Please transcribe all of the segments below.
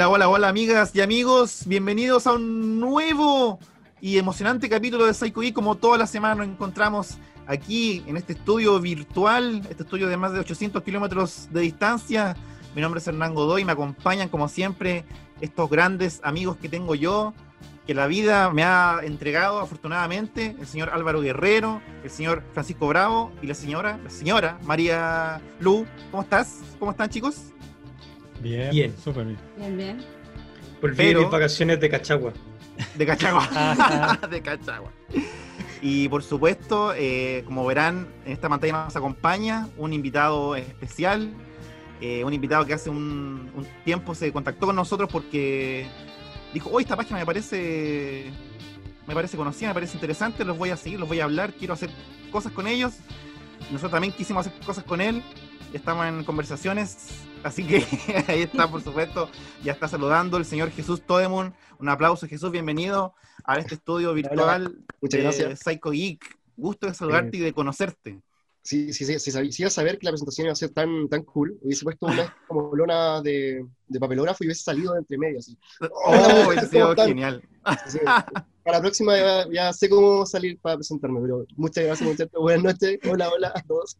Hola, hola, hola, amigas y amigos. Bienvenidos a un nuevo y emocionante capítulo de Psycho Geek. Como toda la semana nos encontramos aquí en este estudio virtual, este estudio de más de 800 kilómetros de distancia. Mi nombre es Hernán Godoy y me acompañan, como siempre, estos grandes amigos que tengo yo, que la vida me ha entregado afortunadamente: el señor Álvaro Guerrero, el señor Francisco Bravo y la señora María Lu. ¿Cómo estás? ¿Cómo están, chicos? Bien, Súper bien. bien, bien. Volví de mis vacaciones de Cachagua. De Cachagua. De Cachagua. Y por supuesto, como verán, en esta pantalla nos acompaña un invitado especial, un invitado que hace un tiempo se contactó con nosotros porque dijo: esta página me parece conocida, me parece interesante, los voy a seguir, los voy a hablar, quiero hacer cosas con ellos. Nosotros también quisimos hacer cosas con él, estamos en conversaciones, así que ahí está, por supuesto, ya está saludando el señor Jesús Todemun. Un aplauso, Jesús, bienvenido a este estudio virtual. Hola, muchas de gracias. Psycho Geek. Gusto de saludarte y de conocerte. Sí, iba a saber que la presentación iba a ser tan cool, hubiese puesto una como lona de papelógrafo y hubiese salido de entre medio, así. ¡Oh, ha sido genial! Sí. Para la próxima ya sé cómo salir para presentarme, pero muchas gracias, muchachos. Buenas noches. Hola a todos.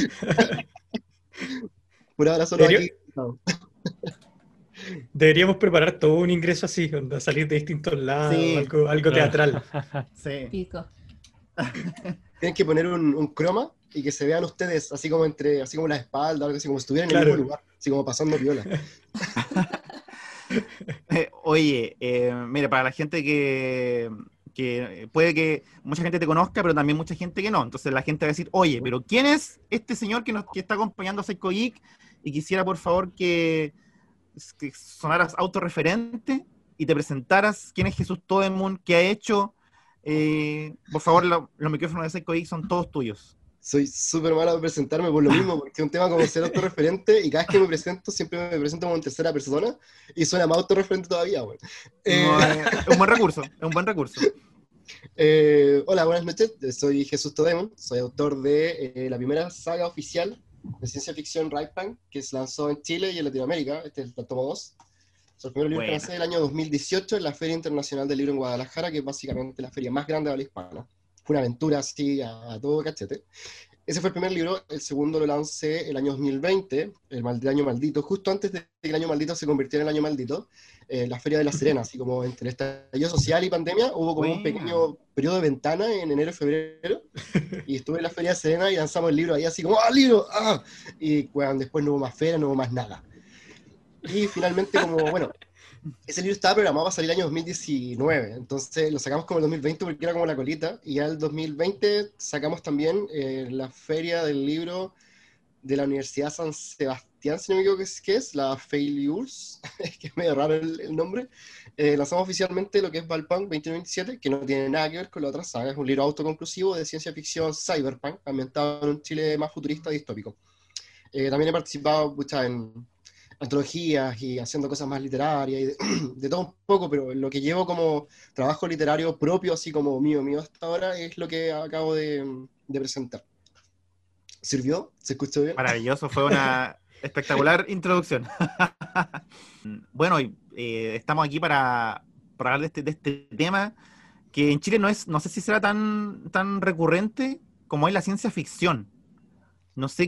Por ahora solo aquí. No. Deberíamos preparar todo un ingreso así, onda, salir de distintos lados, Sí, algo teatral. Sí. Pico. Tienen que poner un croma y que se vean ustedes así como la espalda, algo así como si estuvieran en el mismo lugar, así como pasando viola. Oye, mira, para la gente que puede que mucha gente te conozca, pero también mucha gente que no. Entonces la gente va a decir: oye, pero ¿quién es este señor que está acompañando a Psycho Geek? Y quisiera, por favor, que sonaras autorreferente y te presentaras. ¿Quién es Jesús Todemun? ¿Qué ha hecho? Por favor, los micrófonos de Psycho Geek son todos tuyos. Soy súper malo de presentarme por lo mismo, porque es un tema como ser autorreferente, y cada vez que me presento, siempre me presento como en tercera persona, y suena más autorreferente todavía, güey. No, es un buen recurso, es un buen recurso. Hola, buenas noches, soy Jesús Todemon, soy autor de la primera saga oficial de ciencia ficción Right, que se lanzó en Chile y en Latinoamérica. Este es el tomo 2. Es el primer libro que lancé el año 2018 en la Feria Internacional del Libro en Guadalajara, que es básicamente la feria más grande de habla hispana. Fue una aventura así a todo cachete. Ese fue el primer libro. El segundo lo lancé el año 2020, el año maldito, justo antes de que el año maldito se convirtiera en el año maldito, la Feria de la Serena, así como entre estallido social y pandemia, hubo como un pequeño periodo de ventana en enero y febrero, y estuve en la Feria de Serena y lanzamos el libro ahí así como, ¡ah, libro! ¡Ah! Y bueno, después no hubo más feria, no hubo más nada. Y finalmente, como, bueno, ese libro estaba programado para salir el año 2019, entonces lo sacamos como el 2020 porque era como la colita, y ya el 2020 sacamos también la feria del libro de la Universidad San Sebastián, si no me equivoco que es la Failures, es que es medio raro el nombre. Lanzamos oficialmente lo que es Valpunk 2027, que no tiene nada que ver con la otra saga, es un libro autoconclusivo de ciencia ficción cyberpunk, ambientado en un Chile más futurista y distópico. También he participado en antologías y haciendo cosas más literarias y de todo un poco, pero lo que llevo como trabajo literario propio, así como mío hasta ahora, es lo que acabo de presentar. ¿Sirvió? ¿Se escuchó bien? Maravilloso, fue una espectacular introducción. Bueno, estamos aquí para hablar de este tema que en Chile no sé si será tan recurrente como es la ciencia ficción. No sé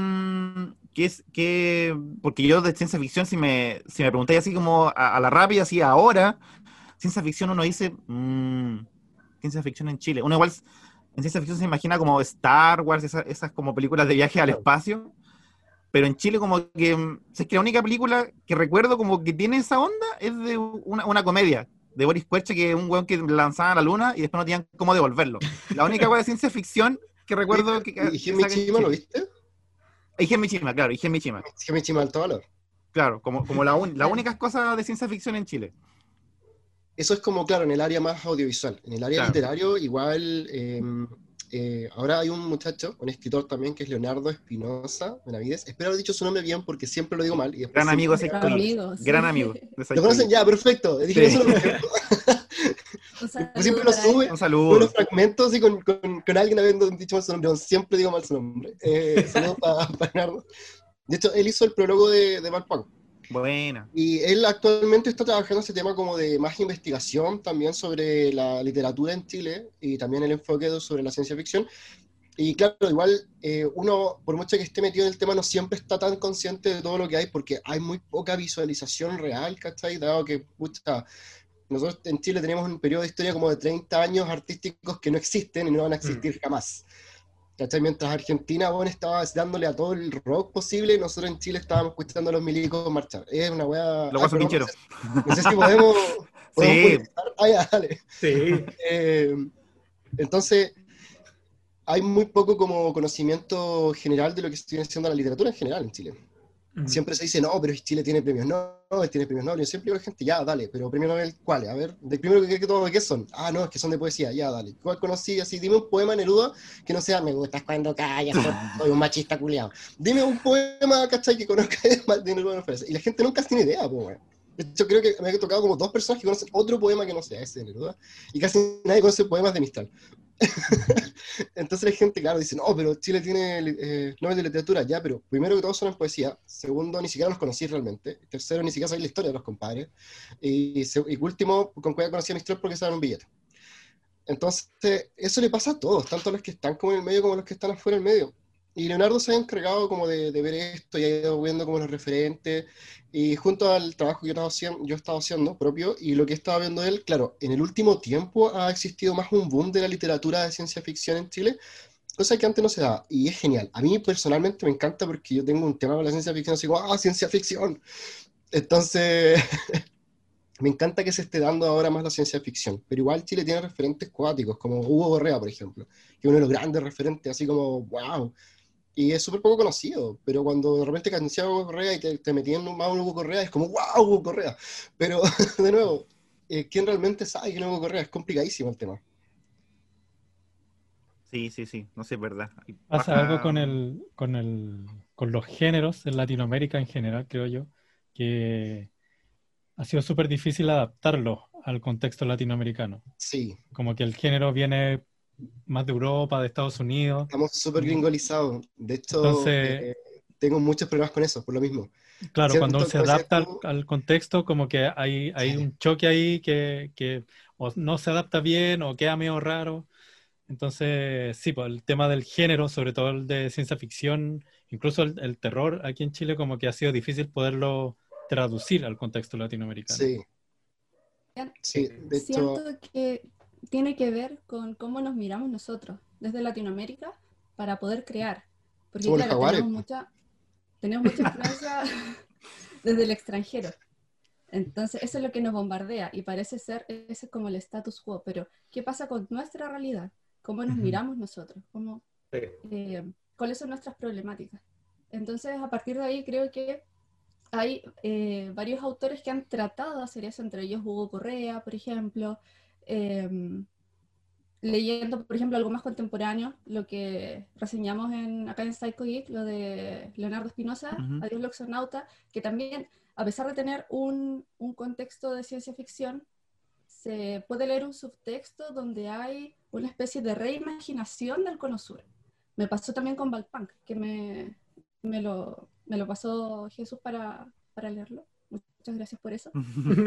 porque yo de ciencia ficción, si me preguntáis así como a la rápida, así ahora, ciencia ficción uno dice, ciencia ficción en Chile. Uno igual en ciencia ficción se imagina como Star Wars, esas como películas de viaje al espacio, pero en Chile como que, es que la única película que recuerdo como que tiene esa onda es de una comedia de Boris Kuercha, que es un weón que lanzaba a la luna y después no tenían cómo devolverlo. La única weá de ciencia ficción que recuerdo que ¿Y Mishima lo viste? Higen Mishima, claro, Higen Mishima. Higen Mishima, alto valor. Claro, como la única cosa de ciencia ficción en Chile. Eso es como, claro, en el área más audiovisual. En el área literario, igual, ahora hay un muchacho, un escritor también, que es Leonardo Espinosa Benavides. Espero haber dicho su nombre bien porque siempre lo digo mal. Y gran amigo de Psycho Geek. Gran amigo. ¿Lo conocen? Ya, perfecto. Dije eso. Siempre lo sube. Un saludo. Unos fragmentos y con alguien habiendo dicho mal su nombre. Siempre digo mal su nombre. Saludos para Leonardo. De hecho, él hizo el prólogo de Valpunk. Buena. Y él actualmente está trabajando ese tema como de más investigación también sobre la literatura en Chile y también el enfoque sobre la ciencia ficción. Y claro, igual uno, por mucho que esté metido en el tema, no siempre está tan consciente de todo lo que hay porque hay muy poca visualización real, ¿cachai? Dado que, pucha, nosotros en Chile tenemos un periodo de historia como de 30 años artísticos que no existen y no van a existir jamás. ¿Cachai? Mientras Argentina, bueno, estaba dándole a todo el rock posible, nosotros en Chile estábamos escuchando a los milicos marchar. Es una weá... Los Ay, guasos perdón, quincheros. no sé si podemos Sí, publicitar. Ah, ya, dale. Sí. Entonces, hay muy poco como conocimiento general de lo que se viene haciendo la literatura en general en Chile. Siempre se dice, no, pero Chile tiene premios Nobel, tiene premios Nobel. Yo siempre digo a la gente, ya, dale, pero premios Nobel, ¿cuáles? A ver, del primero que todo, ¿qué son? Ah, no, es que son de poesía, ya, dale. ¿Cuál conocí? Así, dime un poema Neruda que no sea, me gustas cuando callas, soy un machista culiado. Dime un poema, ¿cachai? Que conozca de Neruda. Y la gente nunca tiene idea, pues, bueno. Yo creo que me ha tocado como 2 personas que conocen otro poema que no sea ese de Neruda, y casi nadie conoce poemas de Mistral. Entonces la gente, claro, dice, no, pero Chile tiene Nobel de literatura, ya, pero primero que todo son en poesía, segundo, ni siquiera los conocí realmente, tercero, ni siquiera sabéis la historia de los compadres, y último, con cuál conocí a Mistral porque se dan un billete. Entonces, eso le pasa a todos, tanto a los que están como en el medio como a los que están afuera del medio. Y Leonardo se ha encargado como de ver esto y ha ido viendo como los referentes, y junto al trabajo que yo he estado haciendo propio, y lo que estaba viendo él, claro, en el último tiempo ha existido más un boom de la literatura de ciencia ficción en Chile, cosa que antes no se daba, y es genial. A mí personalmente me encanta porque yo tengo un tema con la ciencia ficción, así como, ¡ah, ciencia ficción! Entonces, me encanta que se esté dando ahora más la ciencia ficción, pero igual Chile tiene referentes cuáticos, como Hugo Correa, por ejemplo, que es uno de los grandes referentes, así como, wow, y es súper poco conocido, pero cuando de repente anunciaba Hugo Correa y te metían más un Hugo Correa, es como, wow, Hugo Correa, pero de nuevo, ¿quién realmente sabe quién es Hugo Correa? Es complicadísimo el tema. sí, sí, sí, no sé, es verdad. Pasa algo Baja. con los géneros en Latinoamérica en general, creo yo, que ha sido súper difícil adaptarlo al contexto latinoamericano. Sí, Como que el género viene más de Europa, de Estados Unidos. estamos súper Mm, gringolizados. De hecho, Entonces, tengo muchos problemas con eso, por lo mismo. claro, cuando Siento, se como decías adapta tú, al contexto, como que hay sí, un choque ahí que o no se adapta bien o queda medio raro. Entonces, sí, pues el tema del género, sobre todo el de ciencia ficción, incluso el terror aquí en Chile, como que ha sido difícil poderlo traducir al contexto latinoamericano. sí, sí, de Siento hecho, que tiene que ver con cómo nos miramos nosotros desde Latinoamérica para poder crear. Porque somos los claro, jaguares. tenemos mucha influencia desde el extranjero. Entonces, eso es lo que nos bombardea y parece ser, ese es como el status quo. Pero, ¿qué pasa con nuestra realidad? ¿Cómo nos Ujú. miramos nosotros? Sí. ¿Cuáles son nuestras problemáticas? Entonces, a partir de ahí creo que hay varios autores que han tratado de hacer eso, entre ellos Hugo Correa, por ejemplo, eh, leyendo, por ejemplo, algo más contemporáneo, lo que reseñamos acá en Psycho Geek, lo de Leonardo Espinosa, Ujú. Adiós Loxonauta, que también, a pesar de tener un contexto de ciencia ficción, se puede leer un subtexto donde hay una especie de reimaginación del Cono Sur. Me pasó también con Valpunk, que me lo pasó Jesús para leerlo. Muchas gracias por eso.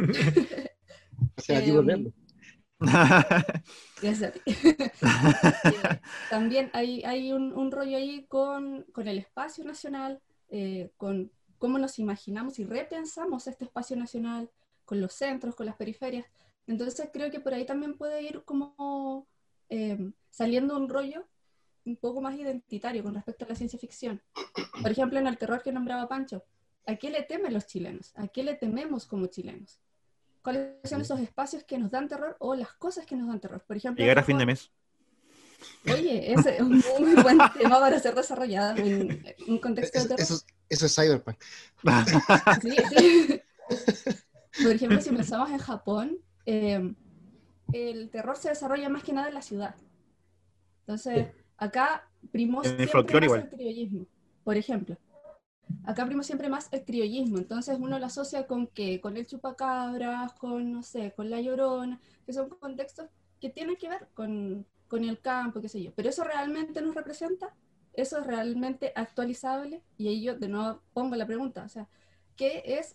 O sea, aquí por verlo. Gracias a ti. También hay un rollo ahí con el espacio nacional, con cómo nos imaginamos y repensamos este espacio nacional, con los centros, con las periferias. Entonces creo que por ahí también puede ir como saliendo un rollo un poco más identitario con respecto a la ciencia ficción. Por ejemplo, en el terror que nombraba Pancho, ¿a qué le temen los chilenos? ¿A qué le tememos como chilenos? ¿Cuáles son esos espacios que nos dan terror o las cosas que nos dan terror? Por ejemplo, en Llegar a fin de Japón. mes. Oye, ese es un muy buen tema para ser desarrollado en un contexto de terror. Eso es Cyberpunk. Sí, sí. Por ejemplo, si pensamos en Japón, el terror se desarrolla más que nada en la ciudad. Entonces, acá primó En el siempre folclore más igual. el criollismo. Por ejemplo, acá primó siempre más el criollismo. Entonces uno lo asocia con que, con el chupacabras, con, no sé, con la llorona, que son contextos que tienen que ver con el campo, qué sé yo. Pero eso realmente nos representa, eso es realmente actualizable. Y ahí yo de nuevo pongo la pregunta, o sea, qué es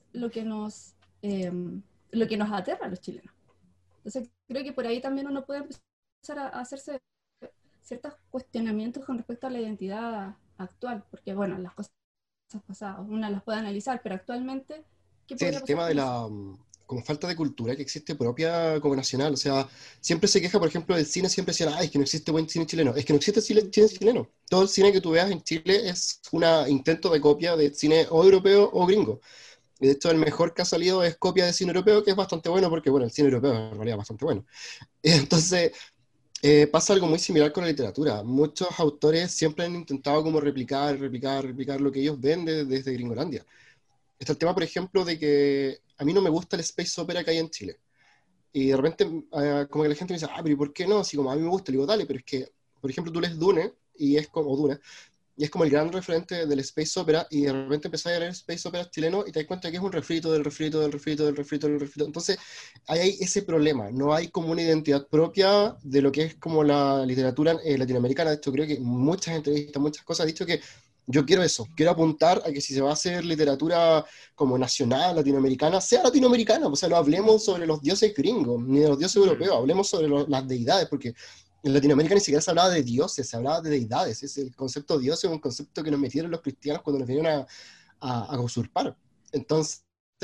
lo que nos aterra a los chilenos. Entonces creo que por ahí también uno puede empezar a hacerse ciertos cuestionamientos con respecto a la identidad actual, porque bueno, las cosas pasadas una las puede analizar, pero actualmente, ¿qué Sí, podría el pasar tema con de eso? la como falta de cultura que existe propia como nacional, o sea, siempre se queja, por ejemplo, del cine, siempre decían, ay, es que no existe buen cine chileno, es que no existe cine chileno, todo el cine que tú veas en Chile es un intento de copia de cine o europeo o gringo, y de hecho el mejor que ha salido es copia de cine europeo, que es bastante bueno, porque bueno, el cine europeo en realidad es bastante bueno. Entonces, pasa algo muy similar con la literatura. Muchos autores siempre han intentado como replicar lo que ellos ven desde Gringolandia. Está el tema, por ejemplo, de que a mí no me gusta el space opera que hay en Chile. Y de repente, como que la gente me dice, pero ¿y por qué no? Así como a mí me gusta, le digo, dale, pero es que, por ejemplo, tú lees Dune, o Dune, y es como el gran referente del space opera, y de repente empezás a leer space opera chileno y te das cuenta que es un refrito del refrito del refrito del refrito del refrito. Entonces, ahí hay ese problema, no hay como una identidad propia de lo que es como la literatura latinoamericana. De hecho, creo que muchas entrevistas, muchas cosas han dicho que yo quiero eso, quiero apuntar a que si se va a hacer literatura como nacional, latinoamericana, sea latinoamericana, o sea, no hablemos sobre los dioses gringos, ni de los dioses europeos, hablemos sobre las deidades, porque en Latinoamérica ni siquiera se hablaba de dioses, se hablaba de deidades. Es el concepto de dios es un concepto que nos metieron los cristianos cuando nos vinieron a usurpar. Entonces,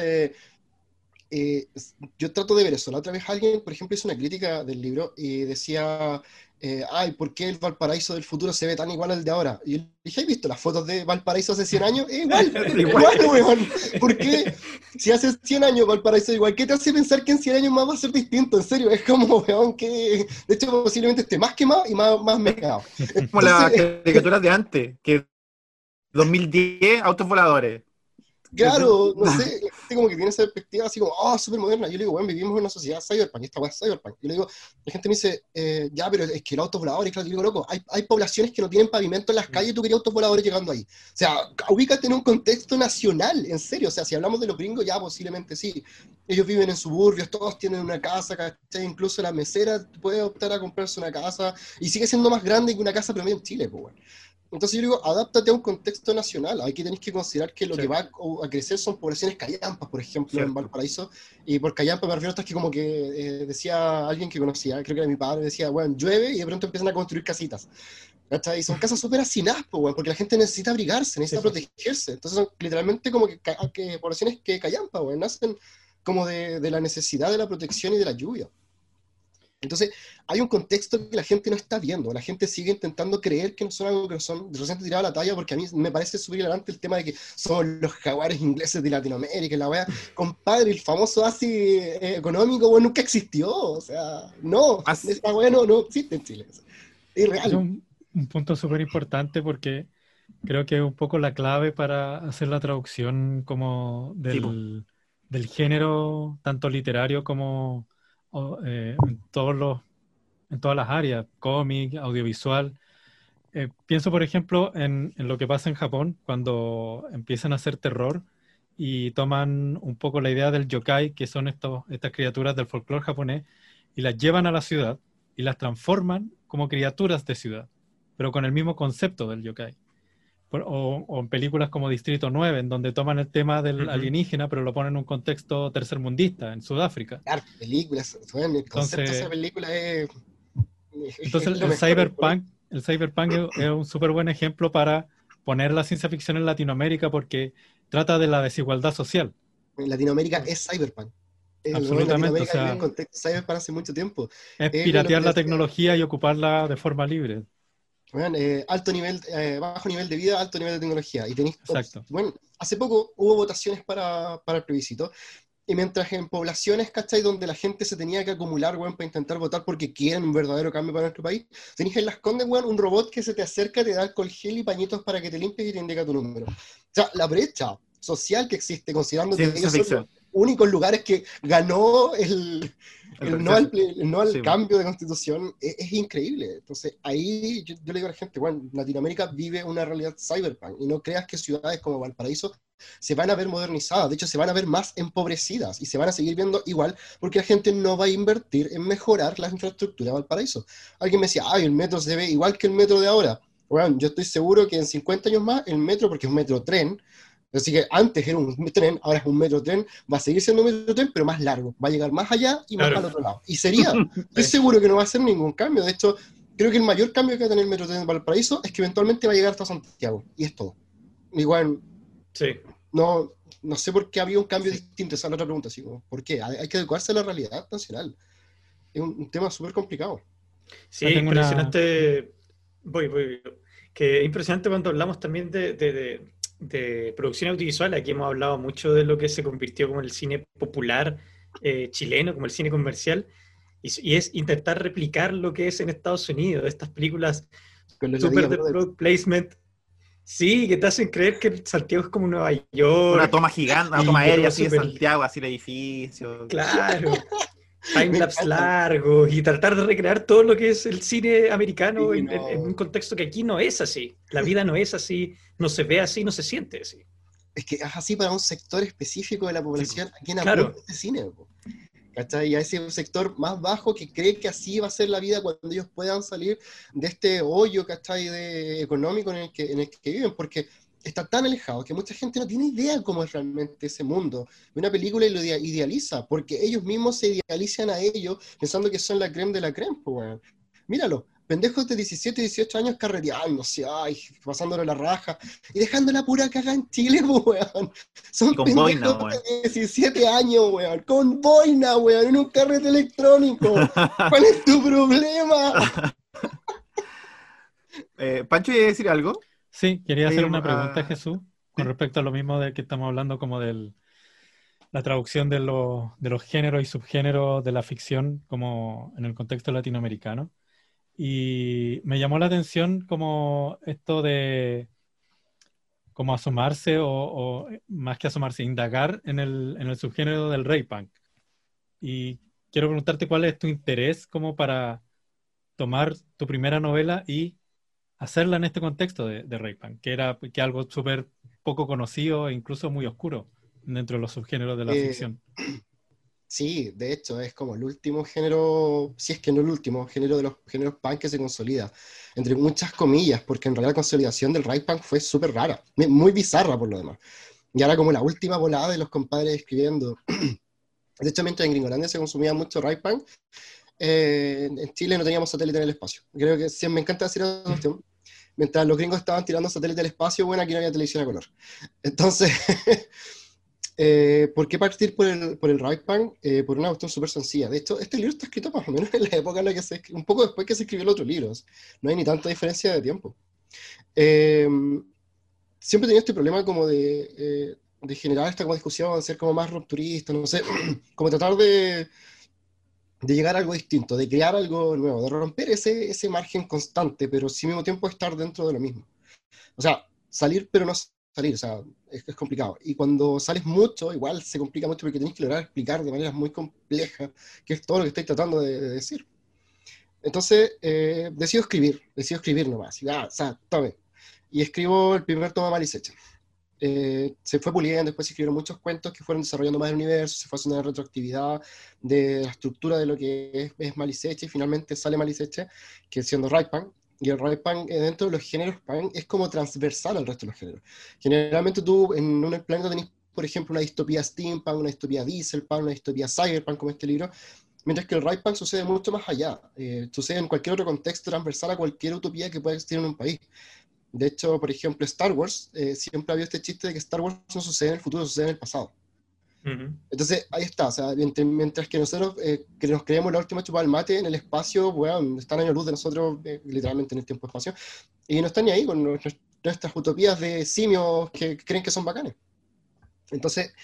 yo trato de ver eso. La otra vez alguien, por ejemplo, hizo una crítica del libro y decía, ¿por qué el Valparaíso del futuro se ve tan igual al de ahora? Y yo le dije, ¿has visto las fotos de Valparaíso hace 100 años? Igual, weón. ¿Por qué? Si hace 100 años Valparaíso es igual, ¿qué te hace pensar que en 100 años más va a ser distinto? En serio, es como, weón, que de hecho posiblemente esté más quemado y más mezclado. Como las caricaturas de antes, que 2010, autos voladores. Claro, no sé, la gente como que tiene esa perspectiva así como, súper moderna. Yo le digo, bueno, vivimos en una sociedad cyberpunk, y esta weá es cyberpunk. Yo le digo, la gente me dice, ya, pero es que el autos voladores, claro, yo digo, loco, hay poblaciones que no tienen pavimento en las calles y tú querías autos voladores llegando ahí. O sea, ubícate en un contexto nacional, en serio. O sea, si hablamos de los gringos, ya posiblemente sí. Ellos viven en suburbios, todos tienen una casa, ¿cachai? Incluso la mesera puede optar a comprarse una casa y sigue siendo más grande que una casa promedio en Chile, pues, bueno. Entonces yo digo, adáptate a un contexto nacional. Aquí tenéis que considerar que lo que va a crecer son poblaciones callampas, por ejemplo, en Valparaíso. Y por callampa me refiero hasta que como que decía alguien que conocía, creo que era mi padre, decía, bueno, llueve y de pronto empiezan a construir casitas. ¿Cachai? Y son casas súper hacinadas, bueno, porque la gente necesita abrigarse, necesita protegerse. Entonces son literalmente como que poblaciones que callampa, bueno, nacen como de la necesidad de la protección y de la lluvia. Entonces, hay un contexto que la gente no está viendo. La gente sigue intentando creer que no son algo que no son. De repente tirado a la talla, porque a mí me parece súper hilarante el tema de que son los jaguares ingleses de Latinoamérica, la wea. Compadre, el famoso ASI económico, bueno, nunca existió. O sea, no, esa wea no existe en Chile. Es irreal. Es un punto súper importante porque creo que es un poco la clave para hacer la traducción como del género, tanto literario como en todas las áreas, cómic, audiovisual. Pienso, por ejemplo, en lo que pasa en Japón cuando empiezan a hacer terror y toman un poco la idea del yokai, que son estas criaturas del folclore japonés, y las llevan a la ciudad y las transforman como criaturas de ciudad, pero con el mismo concepto del yokai. O en películas como Distrito 9, en donde toman el tema del alienígena, pero lo ponen en un contexto tercermundista, en Sudáfrica. Claro, películas, bueno, el concepto de esa película es... Entonces el cyberpunk es un súper buen ejemplo para poner la ciencia ficción en Latinoamérica porque trata de la desigualdad social. En Latinoamérica es cyberpunk. Absolutamente, o sea, vive en contexto cyberpunk hace mucho tiempo. Es piratear la tecnología y ocuparla de forma libre. Bueno, bajo nivel de vida, alto nivel de tecnología. Y tenéis, exacto. Bueno, hace poco hubo votaciones para el plebiscito. Y mientras en poblaciones, ¿cachai? Donde la gente se tenía que acumular, weón, para intentar votar porque quieren un verdadero cambio para nuestro país, tenéis en Las Condes, weón, un robot que se te acerca, te da alcohol gel y pañitos para que te limpies y te indica tu número. O sea, la brecha social que existe, considerando que ellos son los únicos lugares que ganó el no al cambio de constitución, es increíble. Entonces, ahí yo le digo a la gente, bueno, Latinoamérica vive una realidad cyberpunk, y no creas que ciudades como Valparaíso se van a ver modernizadas, de hecho se van a ver más empobrecidas, y se van a seguir viendo igual, porque la gente no va a invertir en mejorar la infraestructura de Valparaíso. Alguien me decía, el metro se ve igual que el metro de ahora. Bueno, yo estoy seguro que en 50 años más, el metro, porque es un metro tren, Así que antes era un tren, ahora es un metrotren, va a seguir siendo un metrotren, pero más largo, va a llegar más allá y más Claro. al otro lado. Y sería, estoy seguro que no va a hacer ningún cambio. De hecho, creo que el mayor cambio que va a tener el metrotren de Valparaíso es que eventualmente va a llegar hasta Santiago, y es todo. Igual, Sí. no sé por qué había un cambio distinto, esa es la otra pregunta, así como, ¿por qué? Hay que adecuarse a la realidad nacional. Es un tema súper complicado. Sí, Yo tengo impresionante. Voy. Que es impresionante cuando hablamos también de producción audiovisual. Aquí hemos hablado mucho de lo que se convirtió como el cine popular chileno, como el cine comercial, y es intentar replicar lo que es en Estados Unidos, estas películas Con los súper ladillas, de brother. product placement. Sí, que te hacen creer que Santiago es como Nueva Una York. toma gigante, una Y toma que aérea todo así de súper- Santiago, así el edificio. Claro. Me Timelapse encanta. largos y tratar de recrear todo lo que es el cine americano Sí, en un no. contexto que aquí no es así. La vida no es así, no se ve así, no se siente así. Es que es así para un sector específico de la población a quien Claro. apunta este cine, po. ¿Cachai? Y a ese sector más bajo que cree que así va a ser la vida cuando ellos puedan salir de este hoyo, ¿cachai? Económico en el que viven, porque está tan alejado que mucha gente no tiene idea cómo es realmente ese mundo. Ve una película y lo idealiza, porque ellos mismos se idealizan a ellos pensando que son la creme de la creme, pues, weón. Míralo, pendejos de 17, 18 años carreteándose, ay, pasándole la raja, y dejando la pura caga en Chile, pues, weón. Son Y con pendejos boina, weón. de 17 años, weón, con boina, weón, en un carrete electrónico. ¿Cuál es tu problema? Pancho, ¿iba a decir algo? Sí, quería hacer una pregunta, Ah, Jesús, con respecto a lo mismo de que estamos hablando como de la traducción de los géneros y subgéneros de la ficción como en el contexto latinoamericano. Y me llamó la atención como esto de como asomarse o más que asomarse, indagar en el subgénero del ray punk. Y quiero preguntarte cuál es tu interés como para tomar tu primera novela y hacerla en este contexto de ray punk, que era que algo súper poco conocido e incluso muy oscuro dentro de los subgéneros de la Eh, ficción. Sí, de hecho, es como el último género, si es que no el último género de los géneros punk que se consolida, entre muchas comillas, porque en realidad la consolidación del right punk fue súper rara, muy bizarra por lo demás. Y ahora como la última volada de los compadres escribiendo. De hecho, mientras en Gringolandia se consumía mucho right punk, en Chile no teníamos satélite en el espacio. Creo que sí, me encanta decir esa cuestión. Mientras los gringos estaban tirando satélite al espacio, bueno, aquí no había televisión a color. Entonces... ¿por qué partir por el right punk? Por una cuestión súper sencilla. De hecho, este libro está escrito más o menos en la época en la que un poco después que se escribió el otro libro. No hay ni tanta diferencia de tiempo. Eh, Siempre he tenido este problema como de generar esta como discusión, ser como más rupturista, no sé, como tratar de llegar a algo distinto, de crear algo nuevo, de romper ese margen constante, pero sí al mismo tiempo estar dentro de lo mismo. O sea, salir pero no salir, o sea, es complicado. Y cuando sales mucho, igual se complica mucho porque tenés que lograr explicar de maneras muy complejas qué es todo lo que estoy tratando de decir. Entonces, decido escribir nomás. Y, o sea, tome. Y escribo el primer tomo de Maliseche. Se fue puliendo, después se escribieron muchos cuentos que fueron desarrollando más el universo, se fue haciendo una retroactividad de la estructura de lo que es Maliseche, y finalmente sale Maliseche, que siendo right punk, y el right punk dentro de los géneros punk es como transversal al resto de los géneros. Generalmente tú en un planeta tenés, por ejemplo, una distopía steampunk, una distopía dieselpunk, una distopía cyberpunk como este libro, mientras que el right punk sucede mucho más allá, sucede en cualquier otro contexto transversal a cualquier utopía que pueda existir en un país. De hecho, por ejemplo, Star Wars, siempre había este chiste de que Star Wars no sucede en el futuro, sucede en el pasado. Entonces, ahí está, o sea, mientras que nosotros que nos creemos la última chupada del mate en el espacio, bueno, están años luz de nosotros, literalmente en el tiempo-espacio, y no están ni ahí con nuestras utopías de simios que creen que son bacanes. Entonces,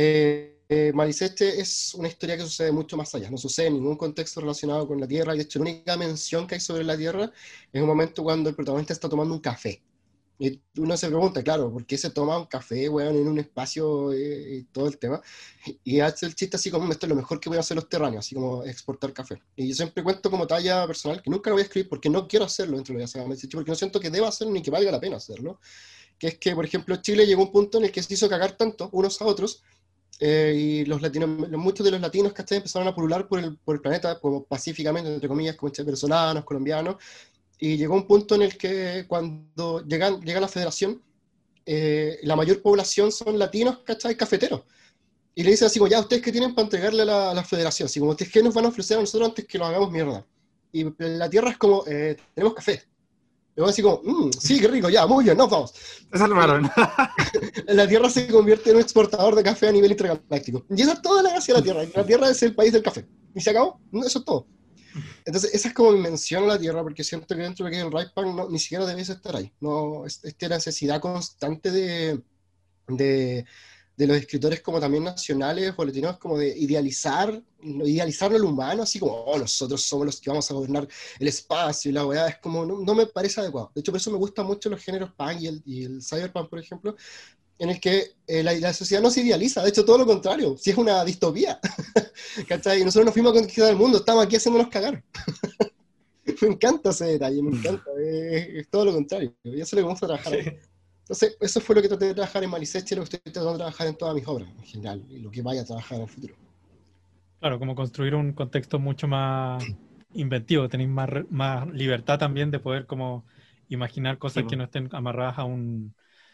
Maliseche es una historia que sucede mucho más allá, no sucede en ningún contexto relacionado con la Tierra, y de hecho la única mención que hay sobre la Tierra es un momento cuando el protagonista está tomando un café. Y uno se pregunta, claro, ¿por qué se toma un café, weón, en un espacio y todo el tema? Y hace el chiste así como, esto es lo mejor que voy a hacer los terráneos, así como exportar café. Y yo siempre cuento como talla personal, que nunca lo voy a escribir porque no quiero hacerlo dentro de la saga Maliseche, porque no siento que deba hacerlo ni que valga la pena hacerlo. Que es que, por ejemplo, Chile llegó a un punto en el que se hizo cagar tanto unos a otros, y muchos de los latinos que empezaron a pulular por el planeta, como pacíficamente, entre comillas, como venezolanos, colombianos, y llegó un punto en el que cuando llega la federación, la mayor población son latinos, ¿cachai? Cafeteros. Y le dicen así como, ya, ¿ustedes qué tienen para entregarle a la federación? Así como, ¿ustedes qué nos van a ofrecer a nosotros antes que lo hagamos mierda? Y la tierra es como, tenemos café. Y vamos así como, sí, qué rico, ya, muy bien, nos vamos. Se salvaron. La tierra se convierte en un exportador de café a nivel intergaláctico. Y esa es toda la gracia de la tierra. Y la tierra es el país del café. ¿Y se acabó? No, eso es todo. Entonces, esa es como mi mención a la tierra, porque siento que dentro de lo que es el Right Punk ni siquiera debes estar ahí. No, esta necesidad constante de los escritores como también nacionales o latinos, como de idealizar lo humano, así como, oh, nosotros somos los que vamos a gobernar el espacio y la weá, es como, no me parece adecuado. De hecho, por eso me gustan mucho los géneros punk y el cyberpunk, por ejemplo, en el que la sociedad no se idealiza, de hecho, todo lo contrario, si es una distopía, ¿cachai? Y nosotros nos fuimos a conquistar el mundo, estamos aquí haciéndonos cagar. Me encanta ese detalle, me encanta, es todo lo contrario, y eso es lo que vamos a trabajar ahí. Entonces, eso fue lo que traté de trabajar en Maliseche, lo que estoy tratando de trabajar en todas mis obras, en general, y lo que vaya a trabajar en el futuro. Claro, como construir un contexto mucho más inventivo, tenéis más libertad también de poder como imaginar cosas que no estén amarradas a un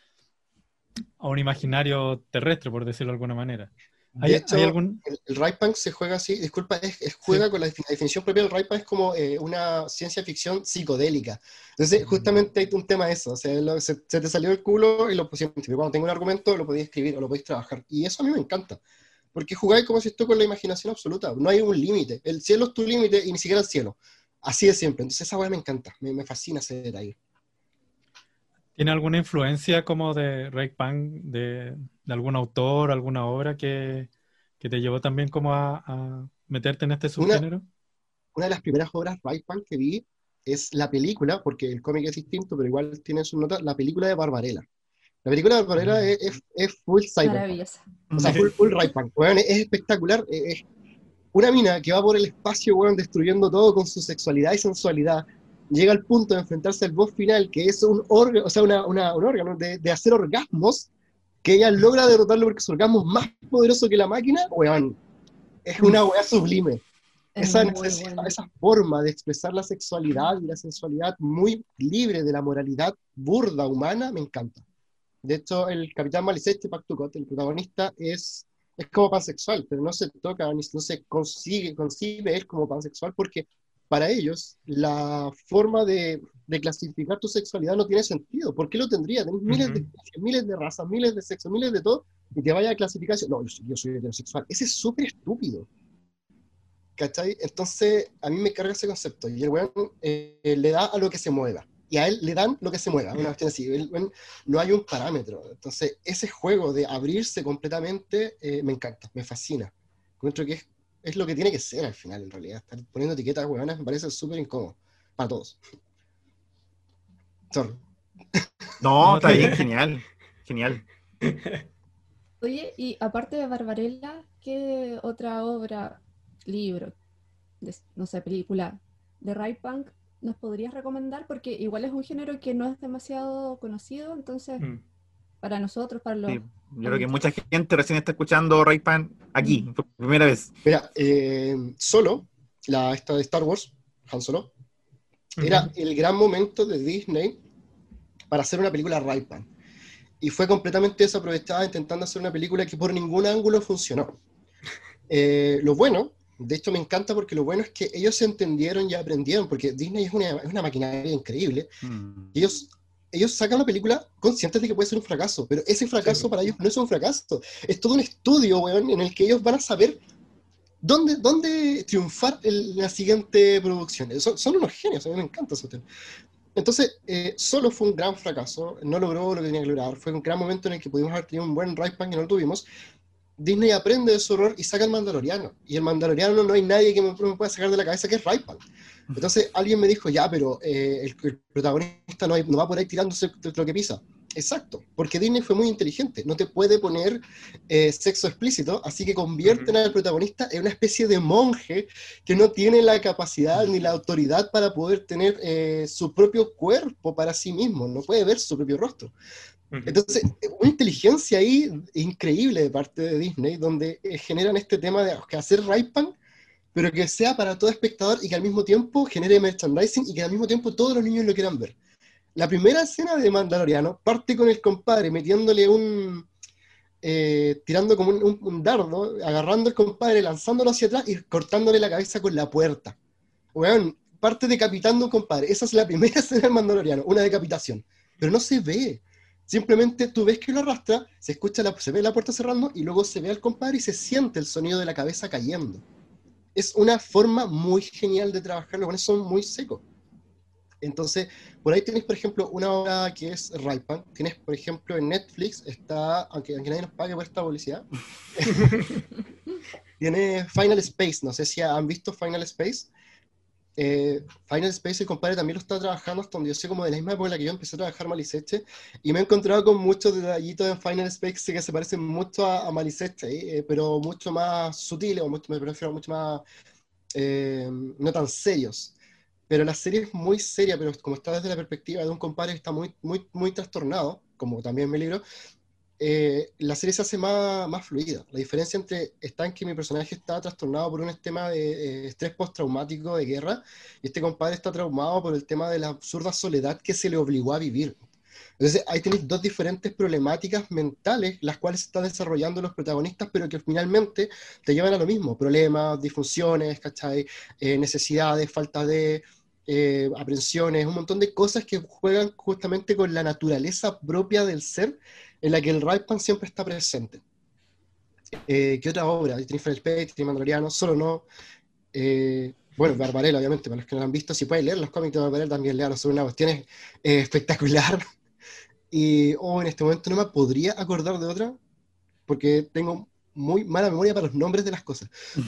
imaginario terrestre, por decirlo de alguna manera. De hecho, el Right Punk se juega así, disculpa, juega con la definición propia del Right Punk, es como una ciencia ficción psicodélica. Entonces, justamente hay un tema de eso, o sea, se te salió el culo y lo pusiste. Cuando tengo un argumento, lo podéis escribir o lo podéis trabajar. Y eso a mí me encanta, porque jugáis como si esto con la imaginación absoluta, no hay un límite. El cielo es tu límite y ni siquiera el cielo. Así de siempre. Entonces, esa weá me encanta, me fascina ese detalle. ¿Tiene alguna influencia como de Ray Punk, de algún autor, alguna obra que te llevó también como a meterte en este subgénero? Una de las primeras obras Right Punk que vi es la película, porque el cómic es distinto, pero igual tiene su nota, la película de Barbarella. La película de Barbarella es full cyberpunk. Maravillosa. O sea, full Right Punk. Bueno, es espectacular. Es una mina que va por el espacio, bueno, destruyendo todo con su sexualidad y sensualidad. Llega al punto de enfrentarse al boss final, que es un órgano, o sea, un órgano de hacer orgasmos, que ella logra derrotarlo porque su orgasmo es más poderoso que la máquina, weón. Es una weá sublime. Esa forma de expresar la sexualidad y la sensualidad muy libre de la moralidad burda humana, me encanta. De hecho, el Capitán Maliseche, Pactucot, el protagonista, es como pansexual, pero no se toca, no se concibe él como pansexual, porque para ellos la forma de clasificar tu sexualidad no tiene sentido. ¿Por qué lo tendría? Tenés miles de especies, miles de razas, miles de sexos, miles de todo, y te vaya a clasificar, no, yo soy heterosexual. Ese es súper estúpido. ¿Cachai? Entonces, a mí me carga ese concepto, y el weón le da a lo que se mueva, y a él le dan lo que se mueva, una cuestión así, no hay un parámetro. Entonces, ese juego de abrirse completamente me encanta, me fascina. Encuentro que es lo que tiene que ser al final, en realidad. Estar poniendo etiquetas hueonas me parece súper incómodo, para todos. Sorry. No, está bien, genial, genial. Oye, y aparte de Barbarella, ¿qué otra obra, libro, no sé, película de Right Punk nos podrías recomendar? Porque igual es un género que no es demasiado conocido, entonces para nosotros, para los... Sí, yo creo que mucha gente recién está escuchando Right Punk aquí, por primera vez. Mira, Solo, esta de Star Wars, Han Solo, era el gran momento de Disney para hacer una película Right Punk. Y fue completamente desaprovechada intentando hacer una película que por ningún ángulo funcionó. Lo bueno, de hecho me encanta porque lo bueno es que ellos se entendieron y aprendieron, porque Disney es una maquinaria increíble. Ellos sacan la película conscientes de que puede ser un fracaso, pero ese fracaso para ellos no es un fracaso, es todo un estudio, weón, en el que ellos van a saber dónde triunfar en la siguiente producción. Son unos genios, a mí me encanta eso. Entonces, Solo fue un gran fracaso, no logró lo que tenía que lograr, fue un gran momento en el que pudimos haber tenido un buen Right Punk y no lo tuvimos. Disney aprende de su error y saca el Mandaloriano, y el Mandaloriano no hay nadie que me pueda sacar de la cabeza que es Right Punk. Entonces alguien me dijo, ya, pero el protagonista no va por ahí tirándose lo que pisa. Exacto, porque Disney fue muy inteligente, no te puede poner sexo explícito, así que convierten al protagonista en una especie de monje que no tiene la capacidad ni la autoridad para poder tener su propio cuerpo para sí mismo, no puede ver su propio rostro. Entonces, una inteligencia ahí increíble de parte de Disney, donde generan este tema de hacer Right Punk, pero que sea para todo espectador y que al mismo tiempo genere merchandising y que al mismo tiempo todos los niños lo quieran ver. La primera escena de Mandaloriano parte con el compadre metiéndole tirando como un dardo, agarrando al compadre, lanzándolo hacia atrás y cortándole la cabeza con la puerta. Weón, parte decapitando a un compadre. Esa es la primera escena del Mandaloriano, una decapitación. Pero no se ve. Simplemente tú ves que lo arrastra, se ve la puerta cerrando y luego se ve al compadre y se siente el sonido de la cabeza cayendo. Es una forma muy genial de trabajarlo, con eso muy seco. Entonces, por ahí tienes, por ejemplo, una obra que es Raipan. Tienes, por ejemplo, en Netflix, aunque nadie nos pague por esta publicidad, tiene Final Space. No sé si han visto Final Space. Final Space, el compadre también lo está trabajando hasta donde yo sé, como de la misma época en la que yo empecé a trabajar Maliseche, y me he encontrado con muchos detallitos en Final Space que se parecen mucho a Maliseche, pero mucho más sutiles, me prefiero mucho más, no tan serios. Pero la serie es muy seria, pero como está desde la perspectiva de un compadre que está muy, muy, muy trastornado, como también en mi libro, la serie se hace más fluida. La diferencia está en que mi personaje está trastornado por un tema de estrés postraumático de guerra, y este compadre está traumado por el tema de la absurda soledad que se le obligó a vivir. Entonces ahí tenéis dos diferentes problemáticas mentales, las cuales se están desarrollando los protagonistas, pero que finalmente te llevan a lo mismo: problemas, disfunciones, ¿cachai? Necesidades, falta de aprensiones, un montón de cosas que juegan justamente con la naturaleza propia del ser, en la que el Raipan siempre está presente. ¿Qué otra obra? Tiene Final Space, tiene Mandaloriano, Solo No. Bueno, Barbarella, obviamente, para los que no lo han visto, si pueden leer los cómics de Barbarella, también lean, son una cuestión espectacular. Y en este momento no me podría acordar de otra, porque tengo muy mala memoria para los nombres de las cosas.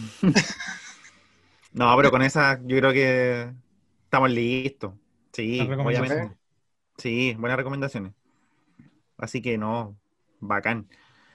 No, pero con esa yo creo que estamos listos. Sí, Las recomendaciones. obviamente. Sí, buenas recomendaciones. Así que no, bacán.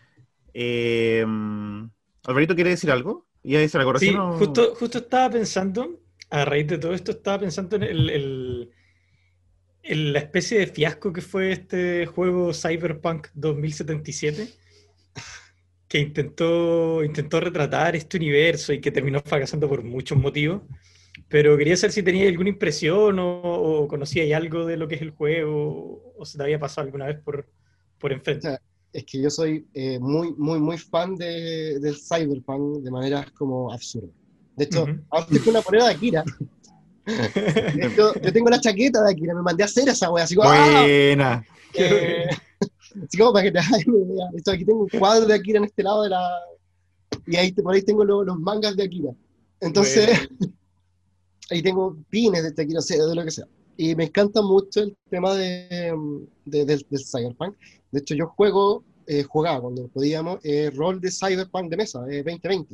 Alvarito, ¿quiere decir algo? ¿Y a decir algo Sí, recién o...? justo estaba pensando, a raíz de todo esto, estaba pensando en la especie de fiasco que fue este juego Cyberpunk 2077, que intentó retratar este universo y que terminó fracasando por muchos motivos. Pero quería saber si tenías alguna impresión o conocías algo de lo que es el juego, o se te había pasado alguna vez por enfrente. O sea, es que yo soy muy, muy, muy fan del Cyberpunk de maneras como absurdas. De hecho, ahora tengo una polera de Akira. De hecho, yo tengo la chaqueta de Akira, me mandé a hacer esa wea, así como, Buena. así como para que te hagas una idea. De hecho, aquí tengo un cuadro de Akira en este lado y ahí por ahí tengo los mangas de Akira. Entonces, ahí tengo pines de este Akira, o sea, de lo que sea. Y me encanta mucho el tema del Cyberpunk. De hecho, yo jugaba cuando podíamos, rol de Cyberpunk de mesa, 2020.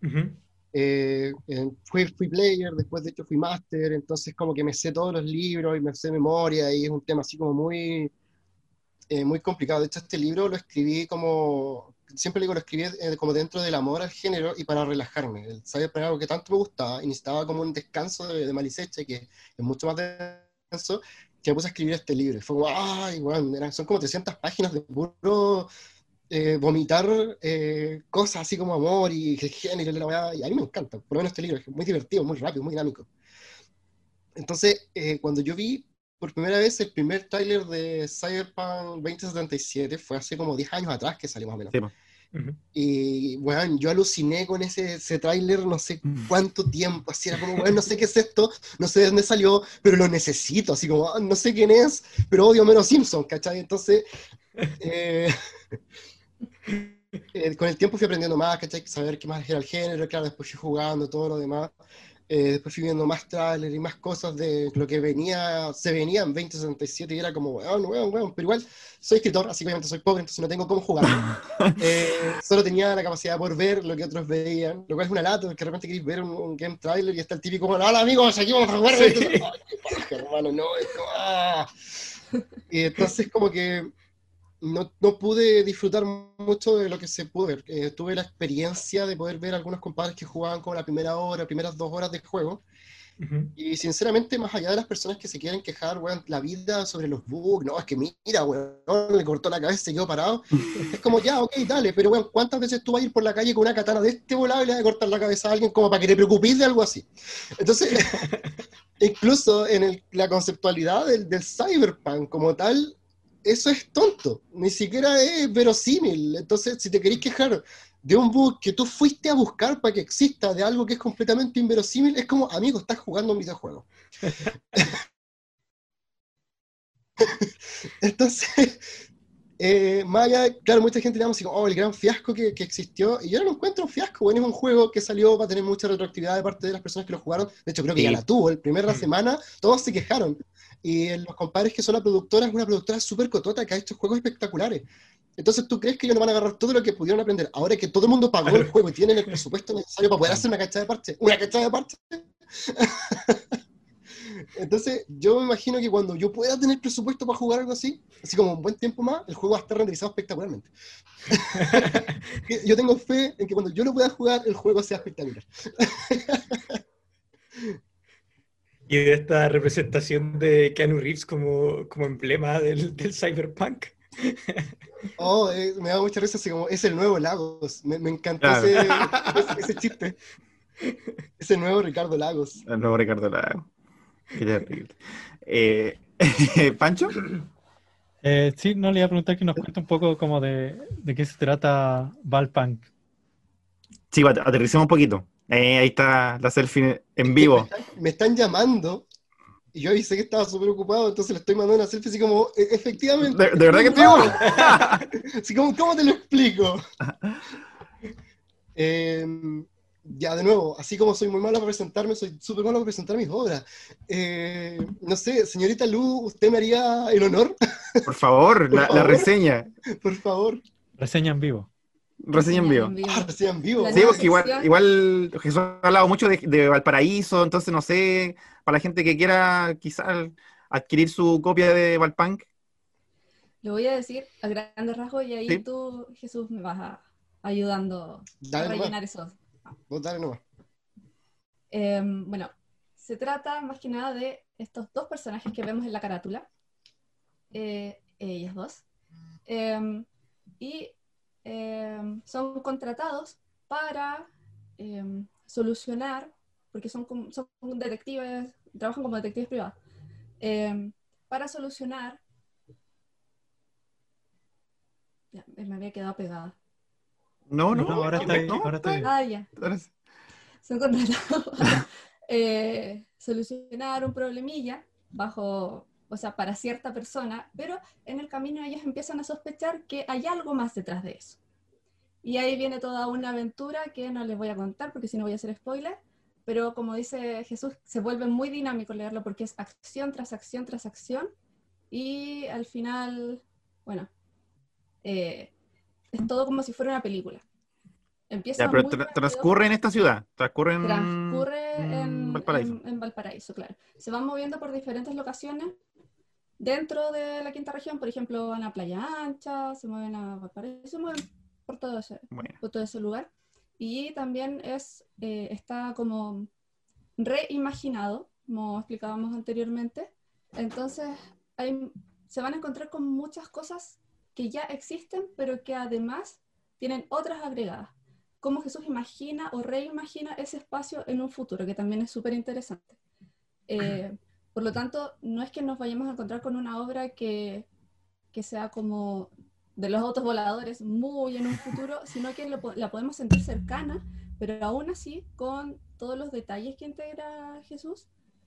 Fui player, después de hecho fui master, entonces como que me sé todos los libros y me sé memoria, y es un tema así como muy, muy complicado. De hecho, este libro lo escribí siempre digo, lo escribí como dentro del amor al género y para relajarme. El Cyberpunk era algo que tanto me gustaba y necesitaba como un descanso de Maliseche, que es mucho más denso, que me puse a escribir este libro. Y fue como, ay, bueno, son como 300 páginas de puro vomitar cosas así como amor y género, y a mí me encanta, por lo menos este libro, es muy divertido, muy rápido, muy dinámico. Entonces, cuando yo vi por primera vez el primer tráiler de Cyberpunk 2077, fue hace como 10 años atrás que salió más o menos. Sí. Y bueno, yo aluciné con ese tráiler no sé cuánto tiempo, así era como, bueno, no sé qué es esto, no sé de dónde salió, pero lo necesito, así como, no sé quién es, pero odio a Homero Simpson, ¿cachai? Entonces, con el tiempo fui aprendiendo más, ¿cachai? Saber qué más era el género, claro, después fui jugando todo lo demás. Después fui viendo más trailers y más cosas de lo que se venía en 2067 y era como, weón, pero igual soy escritor, así que obviamente soy pobre, entonces no tengo cómo jugar. Solo tenía la capacidad de poder ver lo que otros veían, lo cual es una lata, porque de repente queréis ver un game trailer y está el típico, bueno, hola amigos, aquí vamos a jugar. Sí. Entonces, qué paja, hermano, no, Y entonces como que no pude disfrutar mucho de lo que se pudo ver. Tuve la experiencia de poder ver algunos compadres que jugaban como la primeras 2 horas de juego. Y sinceramente, más allá de las personas que se quieren quejar, weón, la vida sobre los bugs, no, es que mira, weón, le cortó la cabeza y se quedó parado. Es como, ya, ok, dale, pero weón, ¿cuántas veces tú vas a ir por la calle con una katana de este volado y le vas a cortar la cabeza a alguien como para que te preocupes de algo así? Entonces, incluso en la conceptualidad del cyberpunk como tal, eso es tonto, ni siquiera es verosímil. Entonces, si te querés quejar de un bug que tú fuiste a buscar para que exista, de algo que es completamente inverosímil, es como, amigo, estás jugando un videojuego. Entonces, más allá, claro, mucha gente digamos así como, oh, el gran fiasco que existió, y yo no lo encuentro un fiasco, bueno, es un juego que salió, va a tener mucha retroactividad de parte de las personas que lo jugaron, de hecho creo que ya Sí. la tuvo, el primera semana todos se quejaron, y los compadres que son la productora, es una productora súper cotota que ha hecho juegos espectaculares. Entonces, ¿tú crees que ellos no van a agarrar todo lo que pudieron aprender? Ahora que todo el mundo pagó el juego y tienen el presupuesto necesario para poder hacer una cachada de parches. ¡Una cachada de parches! Entonces, yo me imagino que cuando yo pueda tener presupuesto para jugar algo así, así como un buen tiempo más, el juego va a estar renderizado espectacularmente. Yo tengo fe en que cuando yo lo pueda jugar, el juego sea espectacular. Y de esta representación de Keanu Reeves como emblema del cyberpunk. Oh, me da mucha risa, así como, es el nuevo Lagos. Me encantó Claro. ese chiste. Ese nuevo Ricardo Lagos. El nuevo Ricardo Lago. Qué terrible. ¿Pancho? Sí, no le iba a preguntar que nos cuente un poco como de qué se trata Valpunk. Sí, aterricemos un poquito. Ahí está la selfie en vivo. Me están llamando y yo avisé que estaba súper ocupado, entonces le estoy mandando una selfie así como, efectivamente. ¿De verdad que estoy ¡wow! vivo? Así como, ¿cómo te lo explico? Ya, de nuevo, así como soy muy malo para presentarme, soy súper malo para presentar mis obras. No sé, señorita Lu, ¿usted me haría el honor? Por favor, Por la favor. reseña. Por favor. Reseña en vivo. Reseña en vivo. Ah, recién vivo. La Sí, nueva porque igual, sección. igual Jesús ha hablado mucho de Valparaíso, entonces no sé, para la gente que quiera quizás adquirir su copia de Valpunk. Lo voy a decir a grandes rasgos y ahí Sí. tú, Jesús, me vas ayudando a Dale nomás. rellenar eso. Vos dale nomás. Bueno, se trata más que nada de estos dos personajes que vemos en la carátula, ellos dos, y son contratados para solucionar, porque son detectives, trabajan como detectives privados, para solucionar. Ya, me había quedado pegada. No, No, ahora está ahí, no, ahora está ahí. Ah, ya. ahora sí. Son contratados para solucionar un problemilla o sea, para cierta persona, pero en el camino ellos empiezan a sospechar que hay algo más detrás de eso. Y ahí viene toda una aventura que no les voy a contar porque si no voy a hacer spoiler, pero como dice Jesús, se vuelve muy dinámico leerlo porque es acción tras acción tras acción y al final, bueno, es todo como si fuera una película. Empieza Ya, pero muy rápido. transcurre en esta ciudad, transcurre Transcurre Valparaíso. en Valparaíso, claro. Se van moviendo por diferentes locaciones dentro de la quinta región. Por ejemplo, van a Playa Ancha, se mueven a Valparaíso, se mueven por todo Bueno, ese lugar. Y también está como reimaginado, como explicábamos anteriormente. Entonces, se van a encontrar con muchas cosas que ya existen, pero que además tienen otras agregadas. Cómo Jesús imagina o reimagina ese espacio en un futuro, que también es súper interesante. Por lo tanto, no es que nos vayamos a encontrar con una obra que sea como de los autos voladores muy en un futuro, sino que la podemos sentir cercana, pero aún así, con todos los detalles que integra Jesús,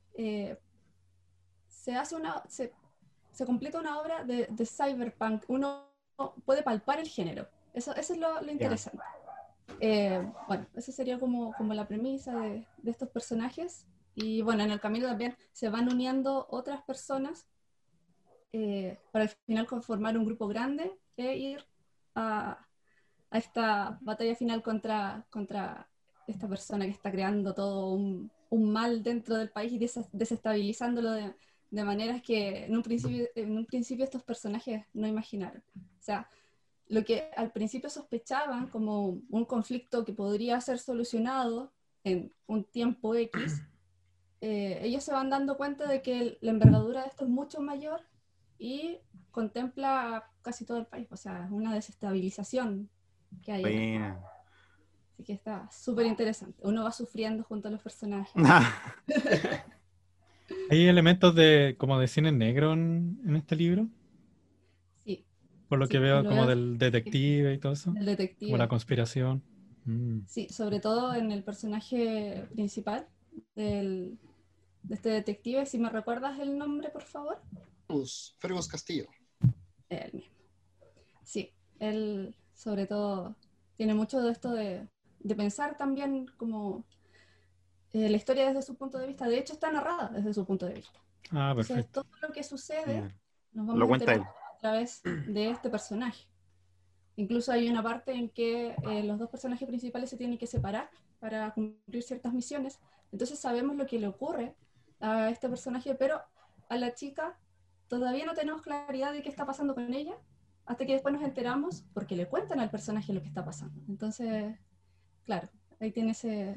se completa una obra de cyberpunk. Uno puede palpar el género. Eso es lo interesante. Bueno, esa sería como la premisa de estos personajes. Y bueno, en el camino también se van uniendo otras personas para al final conformar un grupo grande e ir a esta batalla final contra esta persona que está creando todo un mal dentro del país y desestabilizándolo de maneras que en un principio estos personajes no imaginaron. O sea, lo que al principio sospechaban como un conflicto que podría ser solucionado en un tiempo X, ellos se van dando cuenta de que la envergadura de esto es mucho mayor y contempla casi todo el país, o sea, es una desestabilización que hay acá. bueno. Así que está súper interesante. Uno va sufriendo junto a los personajes. ¿Hay elementos como de cine negro en este libro? Sí, Por lo que sí, veo lo como veo del detective y todo eso. del Como la detective. conspiración. Mm. Sí, sobre todo en el personaje principal de este detective. Si me recuerdas el nombre, por favor. Fergus Castillo. Él mismo. Sí, él sobre todo tiene mucho de esto de pensar también como la historia desde su punto de vista. De hecho, está narrada desde su punto de vista. Ah, Entonces, perfecto. todo lo que sucede nos Lo vamos cuenta él. enterando a través de este personaje. Incluso hay una parte en que los dos personajes principales se tienen que separar para cumplir ciertas misiones. Entonces sabemos lo que le ocurre a este personaje, pero a la chica todavía no tenemos claridad de qué está pasando con ella, hasta que después nos enteramos porque le cuentan al personaje lo que está pasando. Entonces, claro, ahí tiene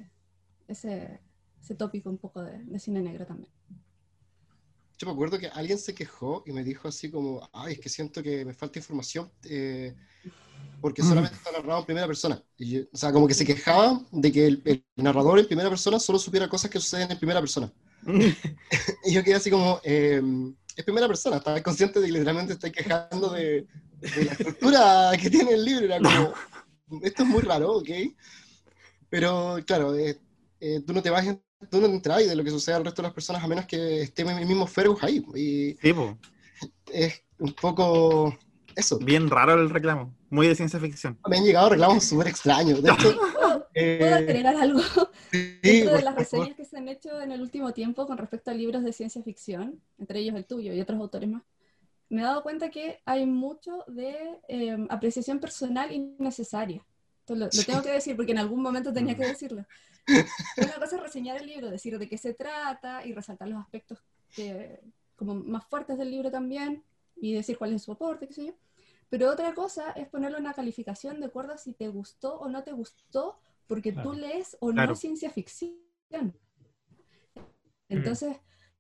ese tópico un poco de cine negro también. Yo me acuerdo que alguien se quejó y me dijo así como, ay, es que siento que me falta información porque solamente está narrado en primera persona. O sea, como que se quejaba de que el narrador en primera persona solo supiera cosas que suceden en primera persona. Y yo quedé así como, es primera persona, estaba consciente de que literalmente estoy quejando de la estructura que tiene el libro. Era como, esto es muy raro, ¿ok? Pero claro, tú no entras de lo que sucede al resto de las personas a menos que esté el mismo Fergus ahí. Y Sí, po. es un poco eso. Bien raro el reclamo. Muy de ciencia ficción. Me han llegado reclamos súper extraños. De hecho, ¿Puedo agregar algo? sí, Dentro por de las favor. reseñas que se han hecho en el último tiempo con respecto a libros de ciencia ficción, entre ellos el tuyo y otros autores más, me he dado cuenta que hay mucho de apreciación personal innecesaria. Entonces, lo tengo que decir porque en algún momento tenía que decirlo. Una cosa es reseñar el libro, decir de qué se trata y resaltar los aspectos como más fuertes del libro también y decir cuál es su aporte, qué sé yo. Pero otra cosa es ponerle una calificación de acuerdo a si te gustó o no te gustó porque tú Claro. lees o no Claro. ciencia ficción. Entonces,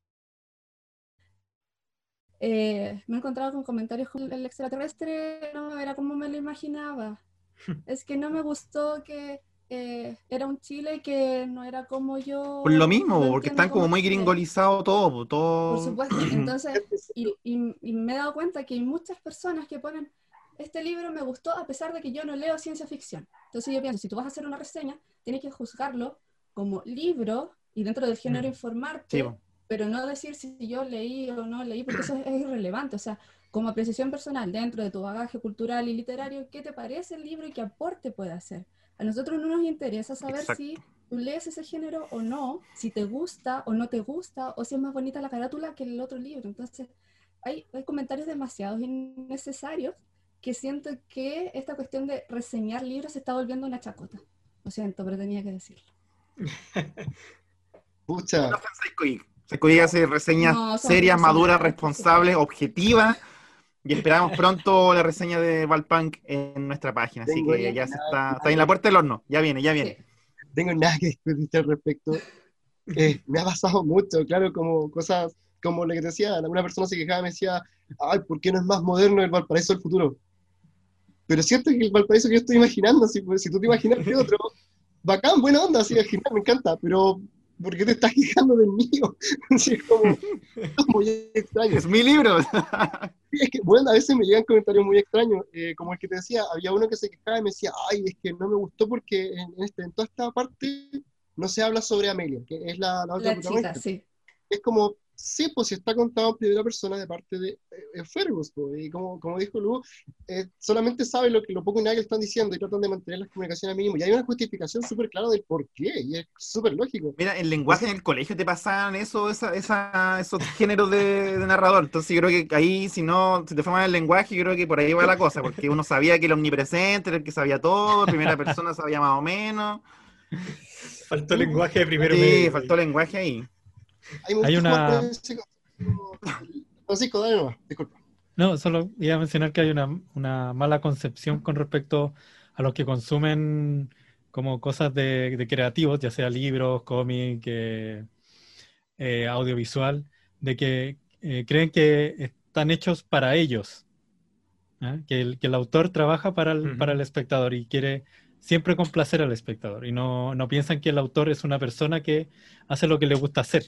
me he encontrado con comentarios como el extraterrestre no era como me lo imaginaba. Es que no me gustó que era un Chile que no era como yo Por lo mismo, lo porque entiendo están como como muy Chile. gringolizados todo, po, Por todo. supuesto. Entonces, y me he dado cuenta que hay muchas personas que ponen, este libro me gustó a pesar de que yo no leo ciencia ficción. Entonces yo pienso, si tú vas a hacer una reseña, tienes que juzgarlo como libro y dentro del género informarte, Sí, po. pero no decir si yo leí o no leí, porque eso es irrelevante. O sea, como apreciación personal dentro de tu bagaje cultural y literario, ¿qué te parece el libro y qué aporte puede hacer? A nosotros no nos interesa saber Exacto. si tú lees ese género o no, si te gusta o no te gusta, o si es más bonita la carátula que el otro libro. Entonces, hay comentarios demasiado innecesarios que siento que esta cuestión de reseñar libros se está volviendo una chacota. Lo siento, pero tenía que decirlo. Pucha, No fue en Psycho Geek. Psycho Geek hace reseñas No, son serias, maduras, profesionales, por responsables, supuesto. objetivas. Y esperamos pronto la reseña de Valpunk en nuestra página. Así tengo que ya se está en la puerta del horno. Ya viene, ya viene. Sí. tengo nada que decirte al respecto. Me ha pasado mucho, claro, como cosas como lo que te decía, una persona se quejaba y me decía, ay, ¿por qué no es más moderno el Valparaíso del futuro? Pero cierto que el Valparaíso que yo estoy imaginando, si tú te imaginaste otro, bacán, buena onda, así, genial, me encanta, pero ¿por qué te estás quejando del mío? Así es muy extraño. Es mi libro. Es que, bueno, a veces me llegan comentarios muy extraños, como el que te decía, había uno que se quejaba y me decía, ay, es que no me gustó porque en toda esta parte no se habla sobre Amelia, que es la otra La chica, protagonista. sí. Es como, sí, pues si está contado en primera persona de parte de Fergus, pues, y como dijo Lu, solamente sabe lo poco y nada que están diciendo y tratan de mantener las comunicaciones al mínimo. Y hay una justificación súper clara del por qué, y es súper lógico. Mira, en lenguaje en el colegio te pasaban esos géneros de narrador. Entonces yo creo que ahí, si te fue mal el lenguaje, yo creo que por ahí va la cosa, porque uno sabía que el omnipresente era el que sabía todo, en primera persona sabía más o menos. Faltó lenguaje de primero Sí, medio. faltó lenguaje ahí. Hay Hay una... ese Francisco, dale nomás, disculpa. No, solo iba a mencionar que hay una mala concepción con respecto a los que consumen como cosas de creativos, ya sea libros, cómic, audiovisual, de que creen que están hechos para ellos, ¿ah? Que el autor trabaja para el espectador y quiere siempre complacer al espectador y no piensan que el autor es una persona que hace lo que le gusta hacer.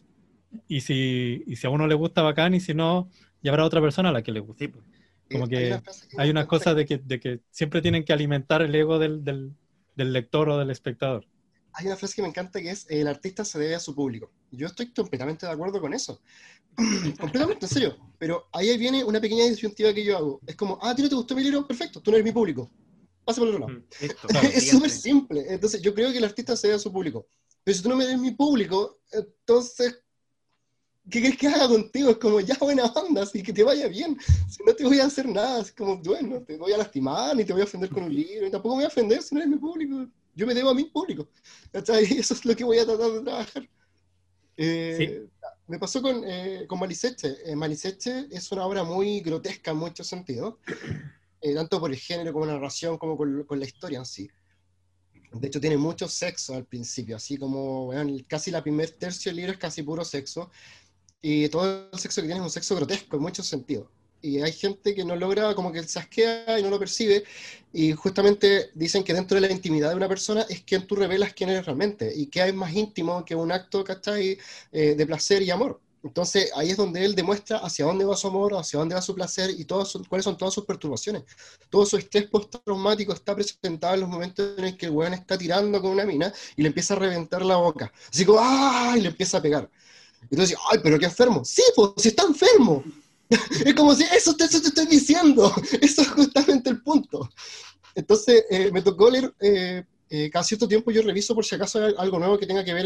y si a uno le gusta, bacán, y si no, ya habrá otra persona a la que le guste. Sí, pues. Como Hay que una frase que me hay una encanta cosa de que siempre tienen que alimentar el ego del lector o del espectador. Hay una frase que me encanta que es: el artista se debe a su público. Yo estoy completamente de acuerdo con eso. Completamente, en serio. Pero ahí viene una pequeña disyuntiva que yo hago. Es como, ¿a ti no te gustó mi libro? Perfecto, tú no eres mi público. Pasa por el otro lado. Listo, Claro. Es súper siguiente. simple. Entonces, yo creo que el artista se debe a su público. Pero si tú no me eres mi público, entonces, ¿qué crees que haga contigo? Es como, ya, buena onda, así que te vaya bien. Si no te voy a hacer nada, es como, bueno, te voy a lastimar, ni te voy a ofender con un libro, y tampoco me voy a ofender si no eres mi público. Yo me debo a mi público. ¿Cachai? Eso es lo que voy a tratar de trabajar. Sí. Me pasó con Maliseche. Maliseche es una obra muy grotesca en muchos sentidos, tanto por el género como la narración, como con la historia en sí. De hecho, tiene mucho sexo al principio, así como, bueno, casi la primer tercio del libro es casi puro sexo, y todo el sexo que tiene es un sexo grotesco en muchos sentidos. Y hay gente que no logra, como que se asquea y no lo percibe, y justamente dicen que dentro de la intimidad de una persona es quien tú revelas quién eres realmente, y qué hay más íntimo que un acto, ¿cachai? De placer y amor. Entonces ahí es donde él demuestra hacia dónde va su amor, hacia dónde va su placer y cuáles son todas sus perturbaciones. Todo su estrés postraumático está presentado en los momentos en el que el weón está tirando con una mina y le empieza a reventar la boca. Así como, ¡ah! Y le empieza a pegar. Entonces, ¡ay, pero qué enfermo! Sí, pues, si está enfermo. Es como si, eso te estoy diciendo. Eso es justamente el punto. Entonces, me tocó leer, cada cierto tiempo yo reviso por si acaso hay algo nuevo que tenga que ver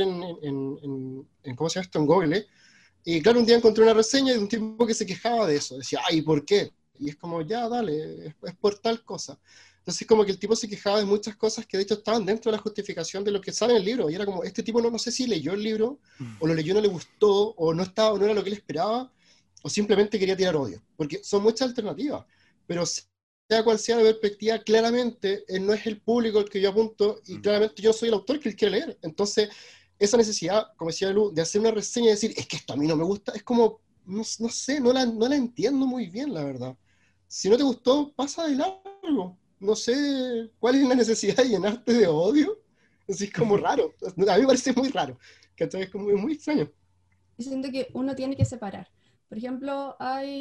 en ¿cómo se llama esto? En Google. Y claro, un día encontré una reseña de un tipo que se quejaba de eso. Decía, ay, ¿por qué? Y es como, ya, dale, es por tal cosa. Entonces, como que el tipo se quejaba de muchas cosas que de hecho estaban dentro de la justificación de lo que sale en el libro. Y era como, este tipo no sé si leyó el libro, o lo leyó y no le gustó, o no estaba, o no era lo que él esperaba, o simplemente quería tirar odio. Porque son muchas alternativas. Pero sea cual sea la perspectiva, claramente él no es el público al que yo apunto, y claramente yo no soy el autor que él quiere leer. Entonces, esa necesidad, como decía Lu, de hacer una reseña y decir, es que esto a mí no me gusta, es como, no sé, no la entiendo muy bien, la verdad. Si no te gustó, pasa de largo. No sé cuál es la necesidad de llenarte de odio. Así es como raro. A mí me parece muy raro. ¿Cachai? Es como muy extraño. Yo siento que uno tiene que separar. Por ejemplo,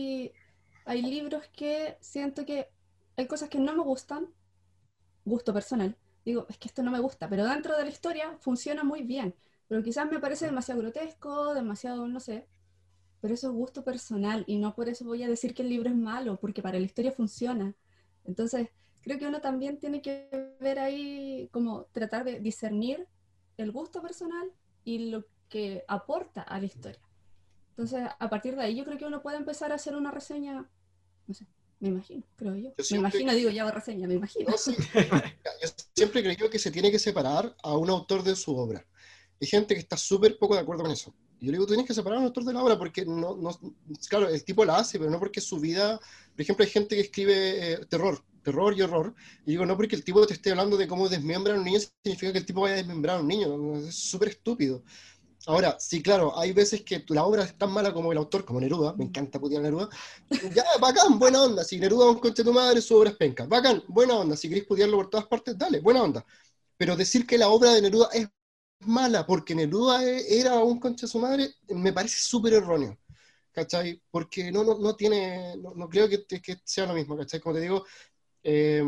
hay libros que siento que hay cosas que no me gustan, gusto personal. Digo, es que esto no me gusta, pero dentro de la historia funciona muy bien. Pero quizás me parece demasiado grotesco, demasiado, no sé, pero eso es gusto personal y no por eso voy a decir que el libro es malo, porque para la historia funciona. Entonces, creo que uno también tiene que ver ahí, como tratar de discernir el gusto personal y lo que aporta a la historia. Entonces, a partir de ahí yo creo que uno puede empezar a hacer una reseña, no sé, me imagino, creo yo. Yo Me siempre, imagino, digo, ya hago reseña, me imagino. no, sí, yo siempre he creído que se tiene que separar a un autor de su obra. Hay gente que está súper poco de acuerdo con eso. Y yo le digo, tú tienes que separar a un autor de la obra porque claro, el tipo la hace, pero no porque su vida, por ejemplo, hay gente que escribe terror y horror, y digo, no porque el tipo te esté hablando de cómo desmembrar a un niño, significa que el tipo vaya a desmembrar a un niño, es súper estúpido. Ahora, sí, claro, hay veces que la obra es tan mala como el autor, como Neruda, me encanta putear a Neruda, ya, bacán, buena onda, si Neruda es un conche de tu madre, su obra es penca, bacán, buena onda, si queréis putearlo por todas partes, dale, buena onda. Pero decir que la obra de Neruda es mala porque Neruda era un concha de su madre, me parece súper erróneo, ¿cachai? Porque no tiene, no creo que sea lo mismo, ¿cachai? Como te digo, eh,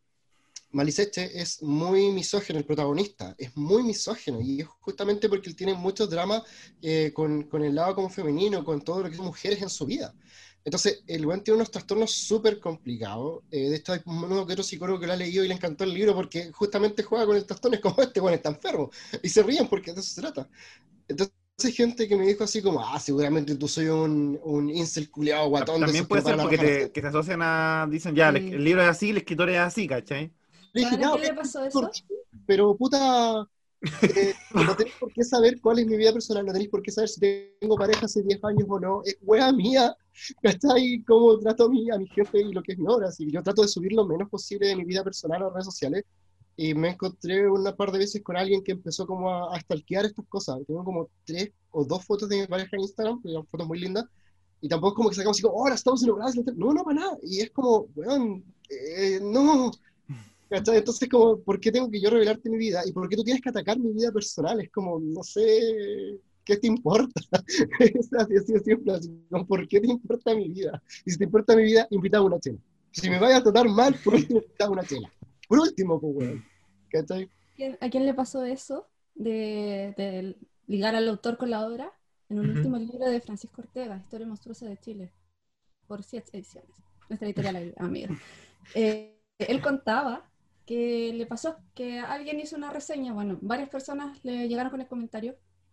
Maliseche es muy misógino, el protagonista es muy misógino, y es justamente porque él tiene muchos dramas con el lado como femenino, con todo lo que son mujeres en su vida. Entonces, el weón tiene unos trastornos súper complicados. De hecho, hay uno que otro psicólogo que lo ha leído y le encantó el libro porque justamente juega con el trastorno, es como este weón está enfermo, y se ríen porque de eso se trata. Entonces, hay gente que me dijo así como, seguramente tú soy un incel culiado guatón de También esos que puede ser para la porque raja a la gente. que se asocian a. Dicen, ya, Sí. el libro es así, el escritor es así, ¿cachai? Le dije, ¿Saben a ya, quién ok, le pasó eso? pero puta, no tenéis por qué saber cuál es mi vida personal, no tenéis por qué saber si tengo pareja hace 10 años o no, es wea mía, ¿cachai? Cómo trato a mi jefe y lo que es mi obra, así que yo trato de subir lo menos posible de mi vida personal a las redes sociales, y me encontré una par de veces con alguien que empezó como a stalkear estas cosas. Tengo como 3 o 2 fotos de mi pareja en Instagram, que son fotos muy lindas, y tampoco es como que sacamos así como, ahora estamos celebrados, no, para nada, y es como, weón, no. ¿Cachai? Entonces, como, ¿por qué tengo que yo revelarte mi vida? ¿Y por qué tú tienes que atacar mi vida personal? Es como, no sé, qué te importa? Es así, así, siempre así, como, ¿por qué te importa mi vida? Y si te importa mi vida, invita a una chela. Si me vayas a tratar mal, por último, invita a una chela. Por último, pues, weón. ¿Cachai? ¿A quién le pasó eso de ligar al autor con la obra? En un último libro de Francisco Ortega, Historia monstruosa de Chile, por 7 ediciones, nuestra editorial amiga. Él contaba que le pasó que alguien hizo una reseña, bueno, varias personas le llegaron con el comentario,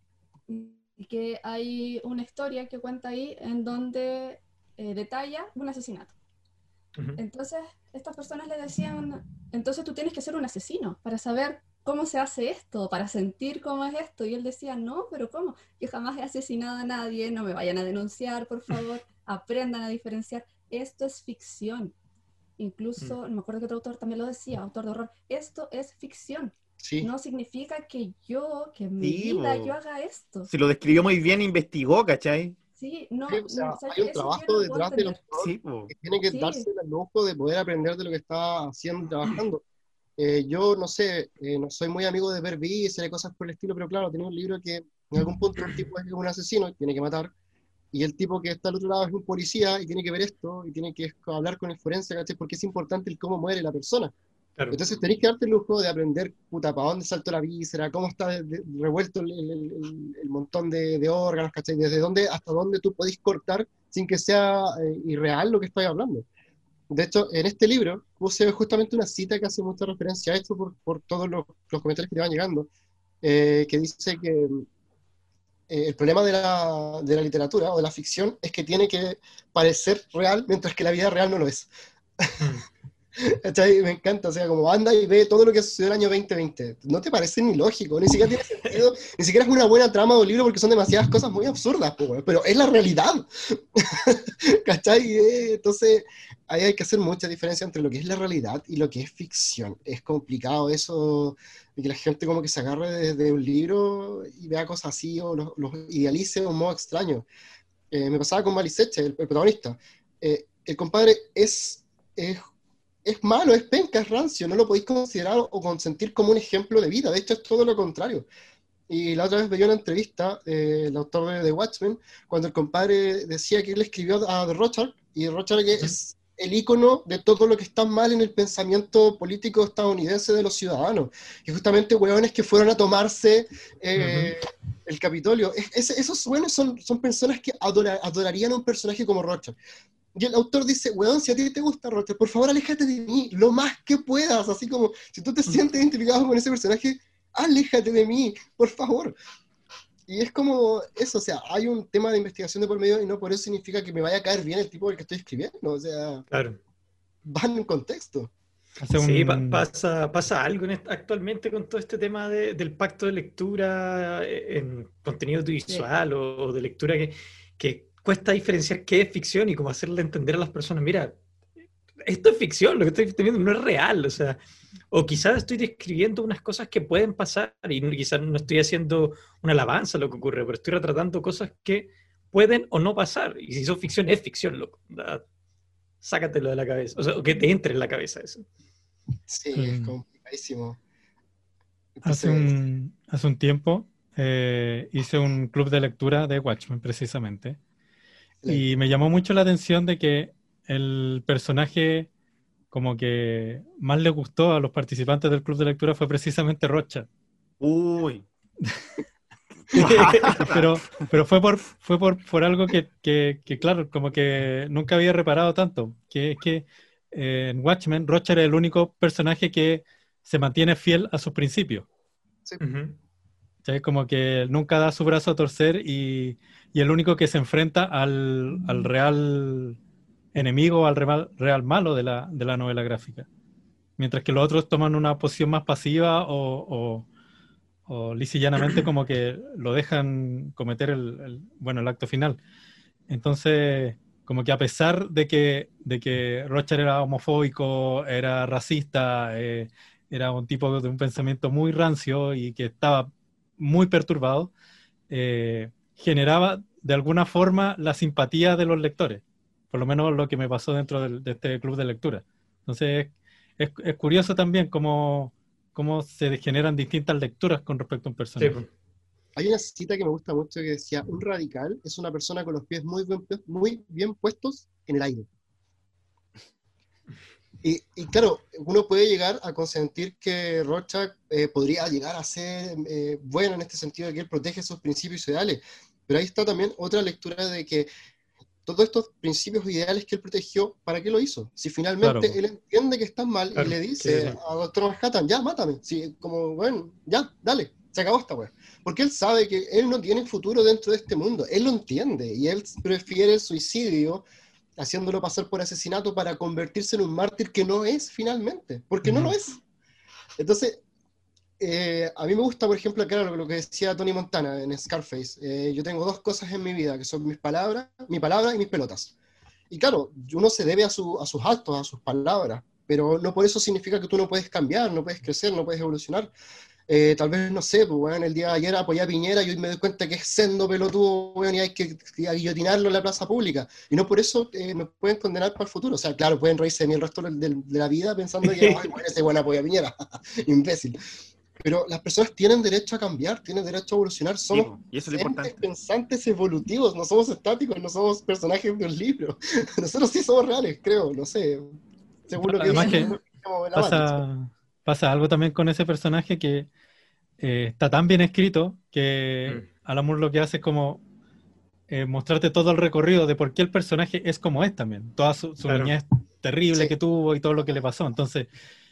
y que hay una historia que cuenta ahí en donde detalla un asesinato. Entonces, estas personas le decían, entonces tú tienes que ser un asesino para saber cómo se hace esto, para sentir cómo es esto. Y él decía, no, pero ¿cómo? Yo jamás he asesinado a nadie, no me vayan a denunciar, por favor, aprendan a diferenciar. Esto es ficción. Incluso, no me acuerdo que otro autor también lo decía, autor de horror, esto es ficción. Sí. No significa que en mi vida, yo haga esto. Si lo describió muy bien, investigó, ¿cachai? Sí, no, Sí, o sea, no, ¿sabes hay un qué? Eso yo trabajo no lo puedo detrás del entender. autor Sí, po. que tiene que Sí. darse el lujo de poder aprender de lo que está haciendo, trabajando. Yo no sé, no soy muy amigo de ver vísceras y cosas por el estilo, pero claro, tenía un libro que en algún punto un tipo es un asesino y tiene que matar, y el tipo que está al otro lado es un policía y tiene que ver esto y tiene que hablar con el forense, ¿cachai? Porque es importante el cómo muere la persona. Claro. Entonces tenés que darte el lujo de aprender, puta, para dónde saltó la víscera, cómo está revuelto el montón de órganos, ¿cachai? Desde dónde hasta dónde tú podés cortar sin que sea irreal lo que estoy hablando. De hecho, en este libro puse justamente una cita que hace mucha referencia a esto por todos los comentarios que te van llegando, que dice que el problema de la literatura o de la ficción es que tiene que parecer real, mientras que la vida real no lo es. ¿Cachai? Me encanta, o sea, como anda y ve todo lo que sucedió en el año 2020. No te parece ni lógico, ni siquiera tiene sentido, ni siquiera es una buena trama de un libro porque son demasiadas cosas muy absurdas, pero es la realidad. ¿Cachai? Entonces, ahí hay que hacer mucha diferencia entre lo que es la realidad y lo que es ficción. Es complicado eso, de que la gente como que se agarre de un libro y vea cosas así o los idealice de un modo extraño. Me pasaba con Maliseche, el protagonista. El compadre es malo, es penca, es rancio, no lo podéis considerar o consentir como un ejemplo de vida, de hecho es todo lo contrario. Y la otra vez veía una entrevista el autor de The Watchmen, cuando el compadre decía que él escribió a The Rothschild, y Rothschild es el ícono de todo lo que está mal en el pensamiento político estadounidense de los ciudadanos, y justamente hueones que fueron a tomarse el Capitolio. Esos hueones son personas que adorarían a un personaje como Rothschild. Y el autor dice, weón, si a ti te gusta Rothschild, por favor aléjate de mí, lo más que puedas, así como, si tú te sientes identificado con ese personaje, aléjate de mí, por favor. Y es como eso, o sea, hay un tema de investigación de por medio y no por eso significa que me vaya a caer bien el tipo del que estoy escribiendo, o sea, Claro. van en contexto. Sí, pasa algo actualmente con todo este tema del pacto de lectura en contenido audiovisual o de lectura que cuesta diferenciar qué es ficción y cómo hacerle entender a las personas, mira, esto es ficción, lo que estoy viendo no es real, o sea, o quizás estoy describiendo unas cosas que pueden pasar y quizás no estoy haciendo una alabanza a lo que ocurre, pero estoy retratando cosas que pueden o no pasar, y si son ficción, es ficción, loco. Sácatelo de la cabeza, o sea, que te entre en la cabeza eso. Sí, es complicadísimo. Hace un tiempo hice un club de lectura de Watchmen, precisamente. Y me llamó mucho la atención de que el personaje como que más le gustó a los participantes del club de lectura fue precisamente Rothschild. Uy. pero fue por algo que claro, como que nunca había reparado tanto, que es que en Watchmen Rothschild es el único personaje que se mantiene fiel a sus principios. Sí. ¿Sí? Como que nunca da su brazo a torcer y el único que se enfrenta al real enemigo, al real malo de la novela gráfica. Mientras que los otros toman una posición más pasiva o lisa y llanamente como que lo dejan cometer el acto final. Entonces, como que a pesar de que Rothschild era homofóbico, era racista, era un tipo de un pensamiento muy rancio y que estaba muy perturbado, generaba de alguna forma la simpatía de los lectores, por lo menos lo que me pasó dentro de este club de lectura. Entonces es curioso también cómo se generan distintas lecturas con respecto a un personaje. Sí. Hay una cita que me gusta mucho que decía, un radical es una persona con los pies muy bien puestos en el aire. Y claro, uno puede llegar a consentir que Rorschach podría llegar a ser bueno en este sentido de que él protege sus principios ideales, pero ahí está también otra lectura de que todos estos principios ideales que él protegió, ¿para qué lo hizo? Si finalmente Claro. él entiende que están mal Claro, y le dice sí, sí. a Dr. Manhattan, ya, mátame, sí, como, bueno, ya, dale, se acabó esta wea. Porque él sabe que él no tiene futuro dentro de este mundo, él lo entiende, y él prefiere el suicidio haciéndolo pasar por asesinato para convertirse en un mártir que no es finalmente, porque no lo es. Entonces, a mí me gusta, por ejemplo, claro, lo que decía Tony Montana en Scarface. Yo tengo dos cosas en mi vida, que son mi palabra y mis pelotas. Y claro, uno se debe a sus actos, a sus palabras, pero no por eso significa que tú no puedes cambiar, no puedes crecer, no puedes evolucionar. Tal vez, no sé, pues, bueno, el día de ayer apoyé a Piñera y hoy me doy cuenta que es sendo pelotudo, bueno, y hay que guillotinarlo en la plaza pública. Y no por eso me pueden condenar para el futuro. O sea, claro, pueden reírse de mí el resto de la vida pensando que, ay, bueno, ese buen apoyo a Piñera, imbécil. Pero las personas tienen derecho a cambiar, tienen derecho a evolucionar. Sí, Somos po, y eso es lo entes importante. pensantes evolutivos, no somos estáticos, no somos personajes de un libro. Nosotros sí somos reales, creo, no sé. Según lo que Además dicen, que como la Matrix. pasa algo también con ese personaje que está tan bien escrito que Alan Moore lo que hace es como mostrarte todo el recorrido de por qué el personaje es como es también. Toda su Claro. niñez terrible Sí. que tuvo y todo lo que le pasó. Entonces,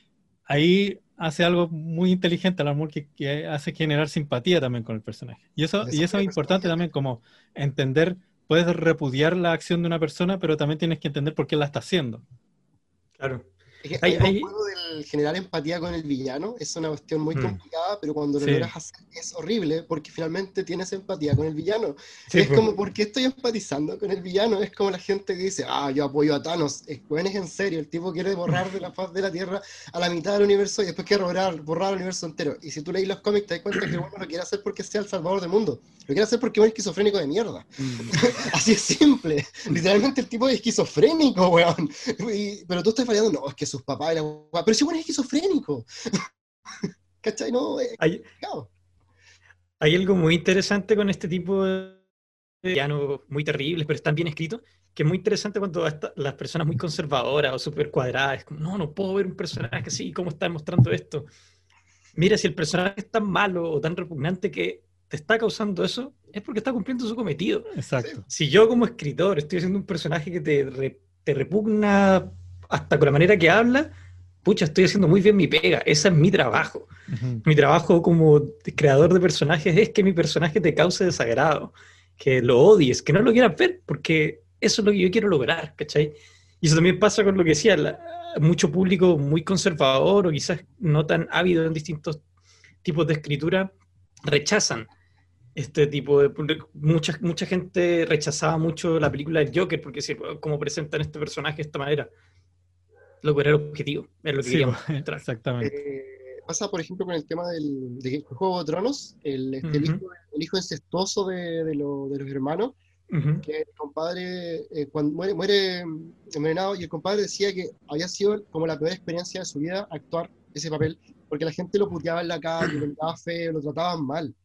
ahí hace algo muy inteligente Alan Moore que hace generar simpatía también con el personaje. Y eso El es desarrollo importante personaje. también, como entender, puedes repudiar la acción de una persona, pero también tienes que entender por qué la está haciendo. Claro. Es que a Hay, mí me hay, acuerdo del generar empatía con el villano, es una cuestión muy complicada, pero cuando lo Sí. logras hacer es horrible porque finalmente tienes empatía con el villano. sí, Y es po. como, ¿por qué estoy empatizando con el villano? Es como la gente que dice, ah, yo apoyo a Thanos. Bueno, es en serio, el tipo quiere borrar de la faz de la Tierra a la mitad del universo y después quiere borrar el universo entero. Y si tú lees los cómics te das cuenta que bueno lo quiere hacer porque sea el salvador del mundo. Lo quiere hacer porque es un esquizofrénico de mierda. Así es simple. Literalmente el tipo es esquizofrénico, weón. Pero tú estás fallando, no, es que sus papás eran... Pero si bueno es esquizofrénico. ¿Cachai? No, es Hay, complicado. hay algo muy interesante con este tipo de villanos muy terribles, pero están bien escritos, que es muy interesante cuando las personas muy conservadoras o súper cuadradas, es como, no puedo ver un personaje así, ¿cómo están mostrando esto? Mira, si el personaje es tan malo o tan repugnante que te está causando eso, es porque está cumpliendo su cometido. Exacto. Si yo como escritor estoy haciendo un personaje que te repugna hasta con la manera que habla, pucha, estoy haciendo muy bien mi pega, ese es mi trabajo. Mi trabajo como creador de personajes es que mi personaje te cause desagrado, que lo odies, que no lo quieras ver, porque eso es lo que yo quiero lograr, ¿cachai? Y eso también pasa con lo que decía, mucho público muy conservador o quizás no tan ávido en distintos tipos de escritura, rechazan este tipo de... Mucha gente rechazaba mucho la película del Joker porque decía, ¿cómo presentan este personaje de esta manera? Lo que era el objetivo, es lo que Sí, queríamos mostrar. exactamente. Pasa, por ejemplo, con el tema de Juego de Tronos, el hijo incestuoso de los hermanos, que el compadre, cuando muere envenenado, y el compadre decía que había sido como la peor experiencia de su vida actuar ese papel, porque la gente lo puteaba en la calle, lo miraba feo, lo trataban mal.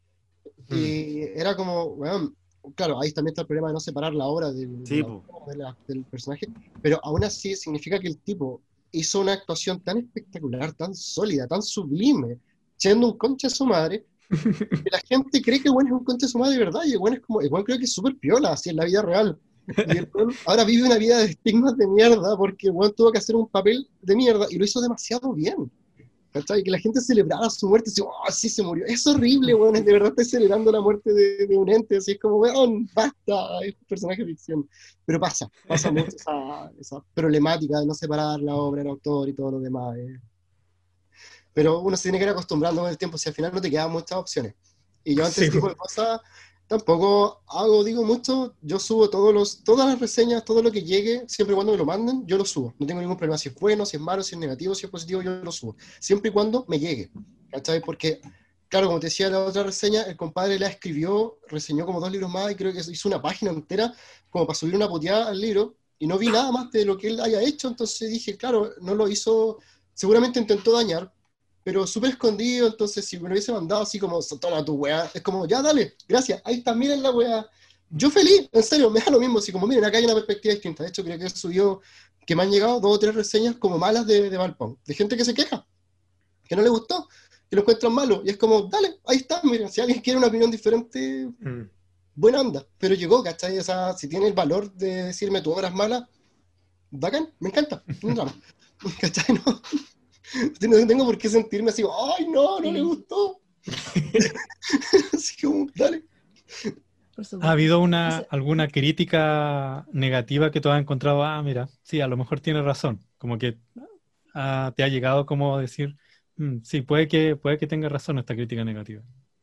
Y era como, bueno, claro, ahí también está el problema de no separar la obra Sí, del personaje, pero aún así significa que el tipo hizo una actuación tan espectacular, tan sólida, tan sublime, siendo un concha de su madre, que la gente cree que el bueno es un concha de su madre de verdad, y el bueno es como, el bueno creo que es súper piola, así en la vida real. Y el weón ahora vive una vida de estigmas de mierda porque el weón tuvo que hacer un papel de mierda y lo hizo demasiado bien. ¿Cachai? Que la gente celebrara su muerte, así, oh, sí se murió. Es horrible, weón, de verdad estoy celebrando la muerte de un ente, así es como, weón, basta, es un personaje de ficción. Pero pasa mucho esa problemática de no separar la obra del autor y todo lo demás. Pero uno se tiene que ir acostumbrando con el tiempo, si al final no te quedan muchas opciones. Y yo ante ese tipo de cosas tampoco digo mucho, yo subo todas las reseñas, todo lo que llegue, siempre y cuando me lo manden, yo lo subo. No tengo ningún problema, si es bueno, si es malo, si es negativo, si es positivo, yo lo subo. Siempre y cuando me llegue, ¿cachai? Porque, claro, como te decía en la otra reseña, el compadre la escribió, reseñó como 2 libros más y creo que hizo una página entera como para subir una puteada al libro y no vi nada más de lo que él haya hecho, entonces dije, claro, no lo hizo, seguramente intentó dañar, pero súper escondido, entonces si me lo hubiese mandado así como, toma tu weá, es como, ya dale, gracias, ahí está, miren la weá. Yo feliz, en serio, me da lo mismo, así como, miren, acá hay una perspectiva distinta. De hecho, creo que subió, que me han llegado 2 o 3 reseñas como malas de Valpón, de gente que se queja, que no le gustó, que lo encuentran malo, y es como, dale, ahí está, miren, si alguien quiere una opinión diferente, buena onda, pero llegó, ¿cachai? O sea, si tiene el valor de decirme tu obra es mala, bacán, me encanta, un drama, ¿cachai? No tengo por qué sentirme así, ay, no le gustó. Así como, dale. ¿Ha habido alguna crítica negativa que tú has encontrado? Ah, mira, sí, a lo mejor tiene razón. Como que te ha llegado como a decir, sí, puede que tenga razón esta crítica negativa.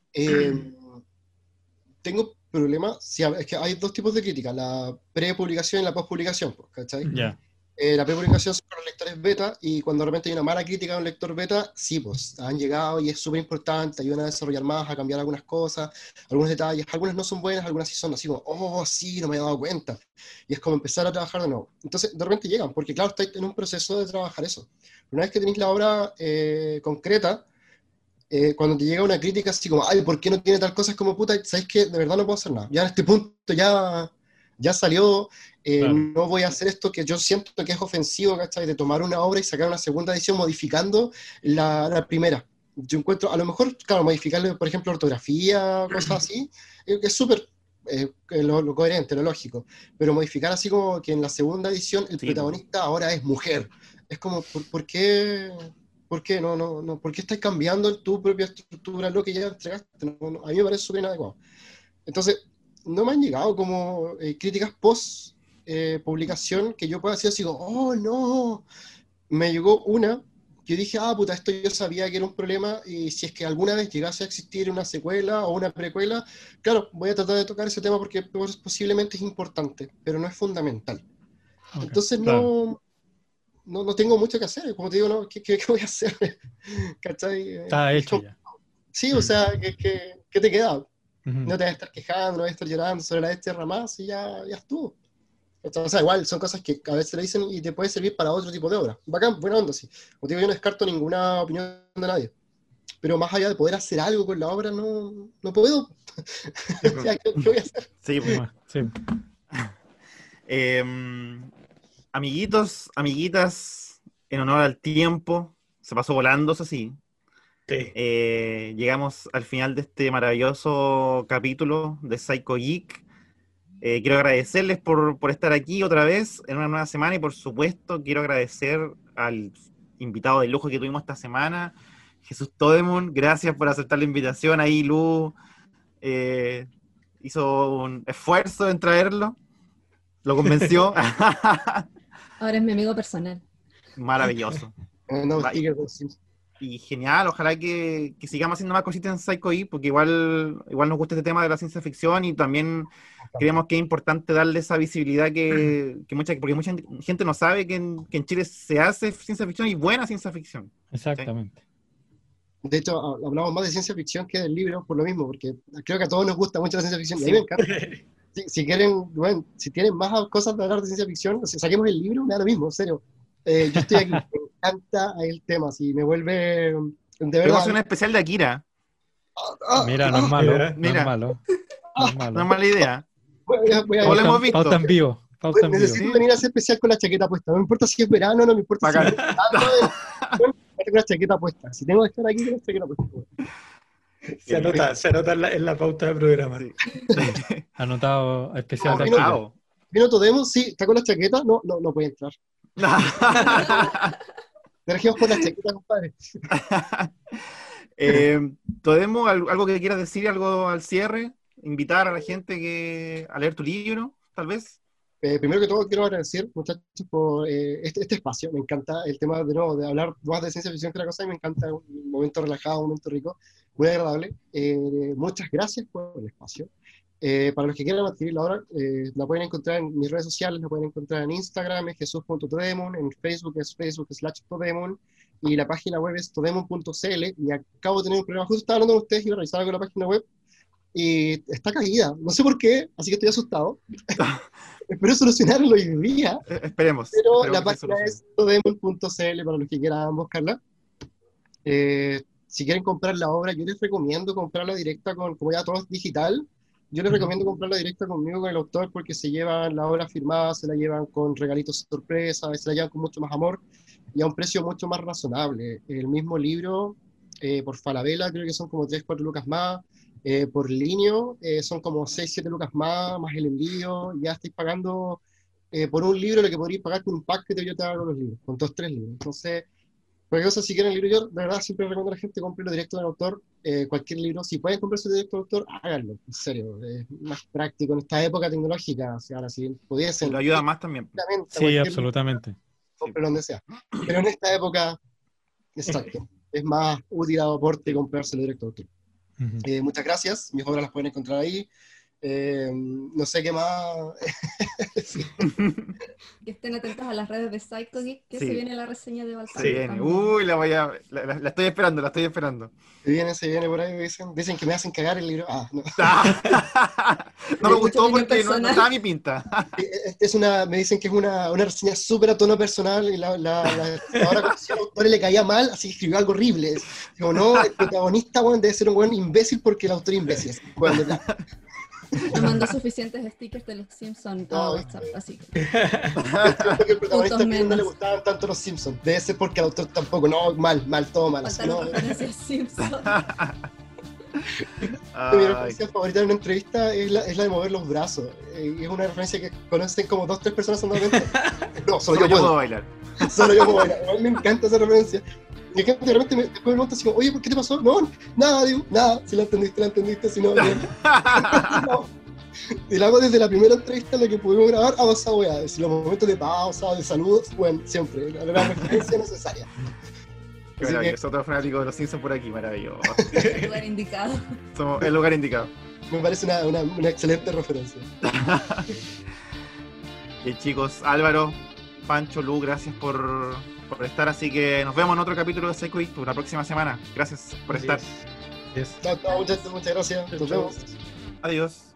Tengo problemas, sí, es que hay 2 tipos de crítica, la prepublicación y la postpublicación, pues, ¿cachai? Ya. La prepublicación son para los lectores beta, y cuando de repente hay una mala crítica de un lector beta, sí, pues han llegado y es súper importante, ayudan a desarrollar más, a cambiar algunas cosas, algunos detalles, algunas no son buenas, algunas sí son así como, oh, sí, no me he dado cuenta, y es como empezar a trabajar de nuevo. Entonces, de repente llegan, porque claro, estáis en un proceso de trabajar eso. Una vez que tenéis la obra concreta, cuando te llega una crítica así como, ay, ¿por qué no tiene tal cosa? Es como, puta, ¿sabes qué? De verdad no puedo hacer nada. Ya en este punto ya salió, Claro. no voy a hacer esto que yo siento que es ofensivo, ¿cachai? De tomar una obra y sacar una segunda edición modificando la primera. Yo encuentro, a lo mejor, claro, modificarle, por ejemplo, ortografía, cosas así, es súper lo coherente, lo lógico. Pero modificar así como que en la segunda edición el Sí, protagonista ahora es mujer. Es como, ¿por qué? ¿Por qué? No, ¿por qué estás cambiando tu propia estructura, lo que ya entregaste? A mí me parece súper inadecuado. Entonces, no me han llegado como críticas post publicación que yo pueda decir así como, oh, no. Me llegó una que dije, ah, puta, esto yo sabía que era un problema, y si es que alguna vez llegase a existir una secuela o una precuela, claro, voy a tratar de tocar ese tema porque posiblemente es importante, pero no es fundamental. Ok, Entonces, claro. no tengo mucho que hacer, como te digo, ¿no? ¿Qué voy a hacer? ¿Cachai? Está hecho ya. Sí, o sea, ¿qué te queda? Ujú. No te vas a estar quejando, no vas a estar llorando sobre la bestia más y ya estuvo. O sea, igual son cosas que a veces le dicen y te puede servir para otro tipo de obra. Bacán, buena onda, sí. Como te digo, yo no descarto ninguna opinión de nadie. Pero más allá de poder hacer algo con la obra, no puedo. O sea, ¿qué voy a hacer? Sí, pues. Sí. Amiguitos, amiguitas, en honor al tiempo, se pasó volando, eso sí. Sí. Llegamos al final de este maravilloso capítulo de Psycho Geek. Quiero agradecerles por estar aquí otra vez en una nueva semana, y por supuesto quiero agradecer al invitado de lujo que tuvimos esta semana, Jesús Todemon. Gracias por aceptar la invitación. Ahí Lu hizo un esfuerzo en traerlo, lo convenció. Ahora es mi amigo personal. Maravilloso. No, Va- sticker, sí. Y genial, ojalá que sigamos haciendo más cositas en Psycho Geek, porque igual nos gusta este tema de la ciencia ficción, y también creemos que es importante darle esa visibilidad porque mucha gente no sabe que en Chile se hace ciencia ficción, y buena ciencia ficción. Exactamente. De hecho, hablamos más de ciencia ficción que del libro por lo mismo, porque creo que a todos nos gusta mucho la ciencia ficción, y a mí me encanta. Si quieren, bueno, si tienen más cosas de hablar de ciencia ficción, o sea, saquemos el libro, me da lo mismo, en serio. Yo estoy aquí, me encanta el tema, si me vuelve, de Podemos verdad. hacer un especial de Akira. Mira, no es malo. mira. No Mira. es malo. No es No es malo. mala idea. Voy a- No lo hemos visto. Pauta en vivo. Pauta en vivo. necesito venir a hacer especial con la chaqueta puesta. No me importa si es verano, no me importa si Bacán. es con la chaqueta puesta. Si tengo que estar aquí con la chaqueta puesta. Se anota en la pauta de programa. Sí. Anotado especial de aquí. Bravo. ¿Vino Todemos? Sí, ¿está con la chaqueta? No puede entrar. Te regimos por la chaqueta, compadre. ¿Todemos algo que quieras decir, algo al cierre? Invitar a la gente a leer tu libro, tal vez. Primero que todo, quiero agradecer, muchachos, por este espacio. Me encanta el tema de nuevo, de hablar más de ciencia ficción que la cosa, y me encanta un momento relajado, un momento rico, muy agradable. Muchas gracias por el espacio. Para los que quieran adquirir la obra, la pueden encontrar en mis redes sociales, la pueden encontrar en Instagram, es jesus.todemon, en Facebook es facebook.com/todemon, y la página web es todemon.cl. Y acabo de tener un problema, justo estaba hablando con ustedes y iba a revisar algo en la página web, y está caída, no sé por qué, así que estoy asustado. Espero solucionarlo hoy día, Esperemos. pero esperemos la que se página solucione. es todemon.cl para los que quieran buscarla. Si quieren comprar la obra, yo les recomiendo comprarla directa como ya todo es digital, yo les recomiendo comprarla directa conmigo, con el autor, porque se llevan la obra firmada, se la llevan con regalitos sorpresa, se la llevan con mucho más amor y a un precio mucho más razonable. El mismo libro, por Falabella, creo que son como 3, 4 lucas más, por Linio, son como 6, 7 lucas más el envío, ya estáis pagando por un libro lo que podríais pagar con un pack que yo te hago con los libros, con 2, 3 libros. Entonces, cualquier cosa, si quieren el libro, yo de verdad siempre recomiendo a la gente comprarlo directo del autor, cualquier libro, si pueden comprarse directo del autor, háganlo, en serio, es más práctico en esta época tecnológica, o sea, ahora si pudiesen, Lo ayuda más también. Sí, absolutamente. Comprarlo donde sea, pero en esta época, exacto, es más útil a aporte comprárselo directo del autor. Muchas gracias, mis obras las pueden encontrar ahí. No sé qué más. Que estén atentos a las redes de Psycho Geek, que Sí. se viene la reseña de Se Baltasar. viene. también. Uy, la estoy esperando, la estoy esperando. Se viene por ahí, dicen que me hacen cagar el libro. No. No me gustó Mucha opinión porque no personal. estaba a mi pinta. Me dicen que es una reseña súper a tono personal y ahora conocí al autor y le caía mal, así que escribió algo horrible. Digo, no, el protagonista, bueno, debe ser un buen imbécil porque el autor es imbécil. Bueno, ya. Me mandó suficientes stickers de los Simpsons a No, WhatsApp, así que Creo que el protagonista Puntos no le menos. gustaban tanto los Simpsons. Debe ser porque al autor tampoco. No, mal, todo mal. Así, faltaron no, referencias Simpsons. Mi Ay, referencia favorita en una entrevista es la de mover los brazos. Y es una referencia que conocen como 2, 3 personas solamente. No, solo yo yo puedo puedo. bailar. Solo yo puedo bailar. A mí me encanta esa referencia. Y es que de repente después me preguntan así como, oye, ¿por qué te pasó? No, nada, digo, nada. Si la entendiste, si no, bien. No. Y la hago desde la primera entrevista en la que pudimos grabar a esa weá. Si los momentos de pausa, de saludos, bueno, siempre. La referencia necesaria. Qué Así que- maravilloso. Otro fanático de los Simpsons por aquí, maravilloso. El lugar indicado. Somos el lugar indicado. Me parece una excelente referencia. Y chicos, Álvaro, Pancho, Lu, gracias por estar. Así que nos vemos en otro capítulo de Psycho Geek la próxima semana. Gracias por Así estar. es. Es- Chao, muchas gracias. Nos vemos. Adiós.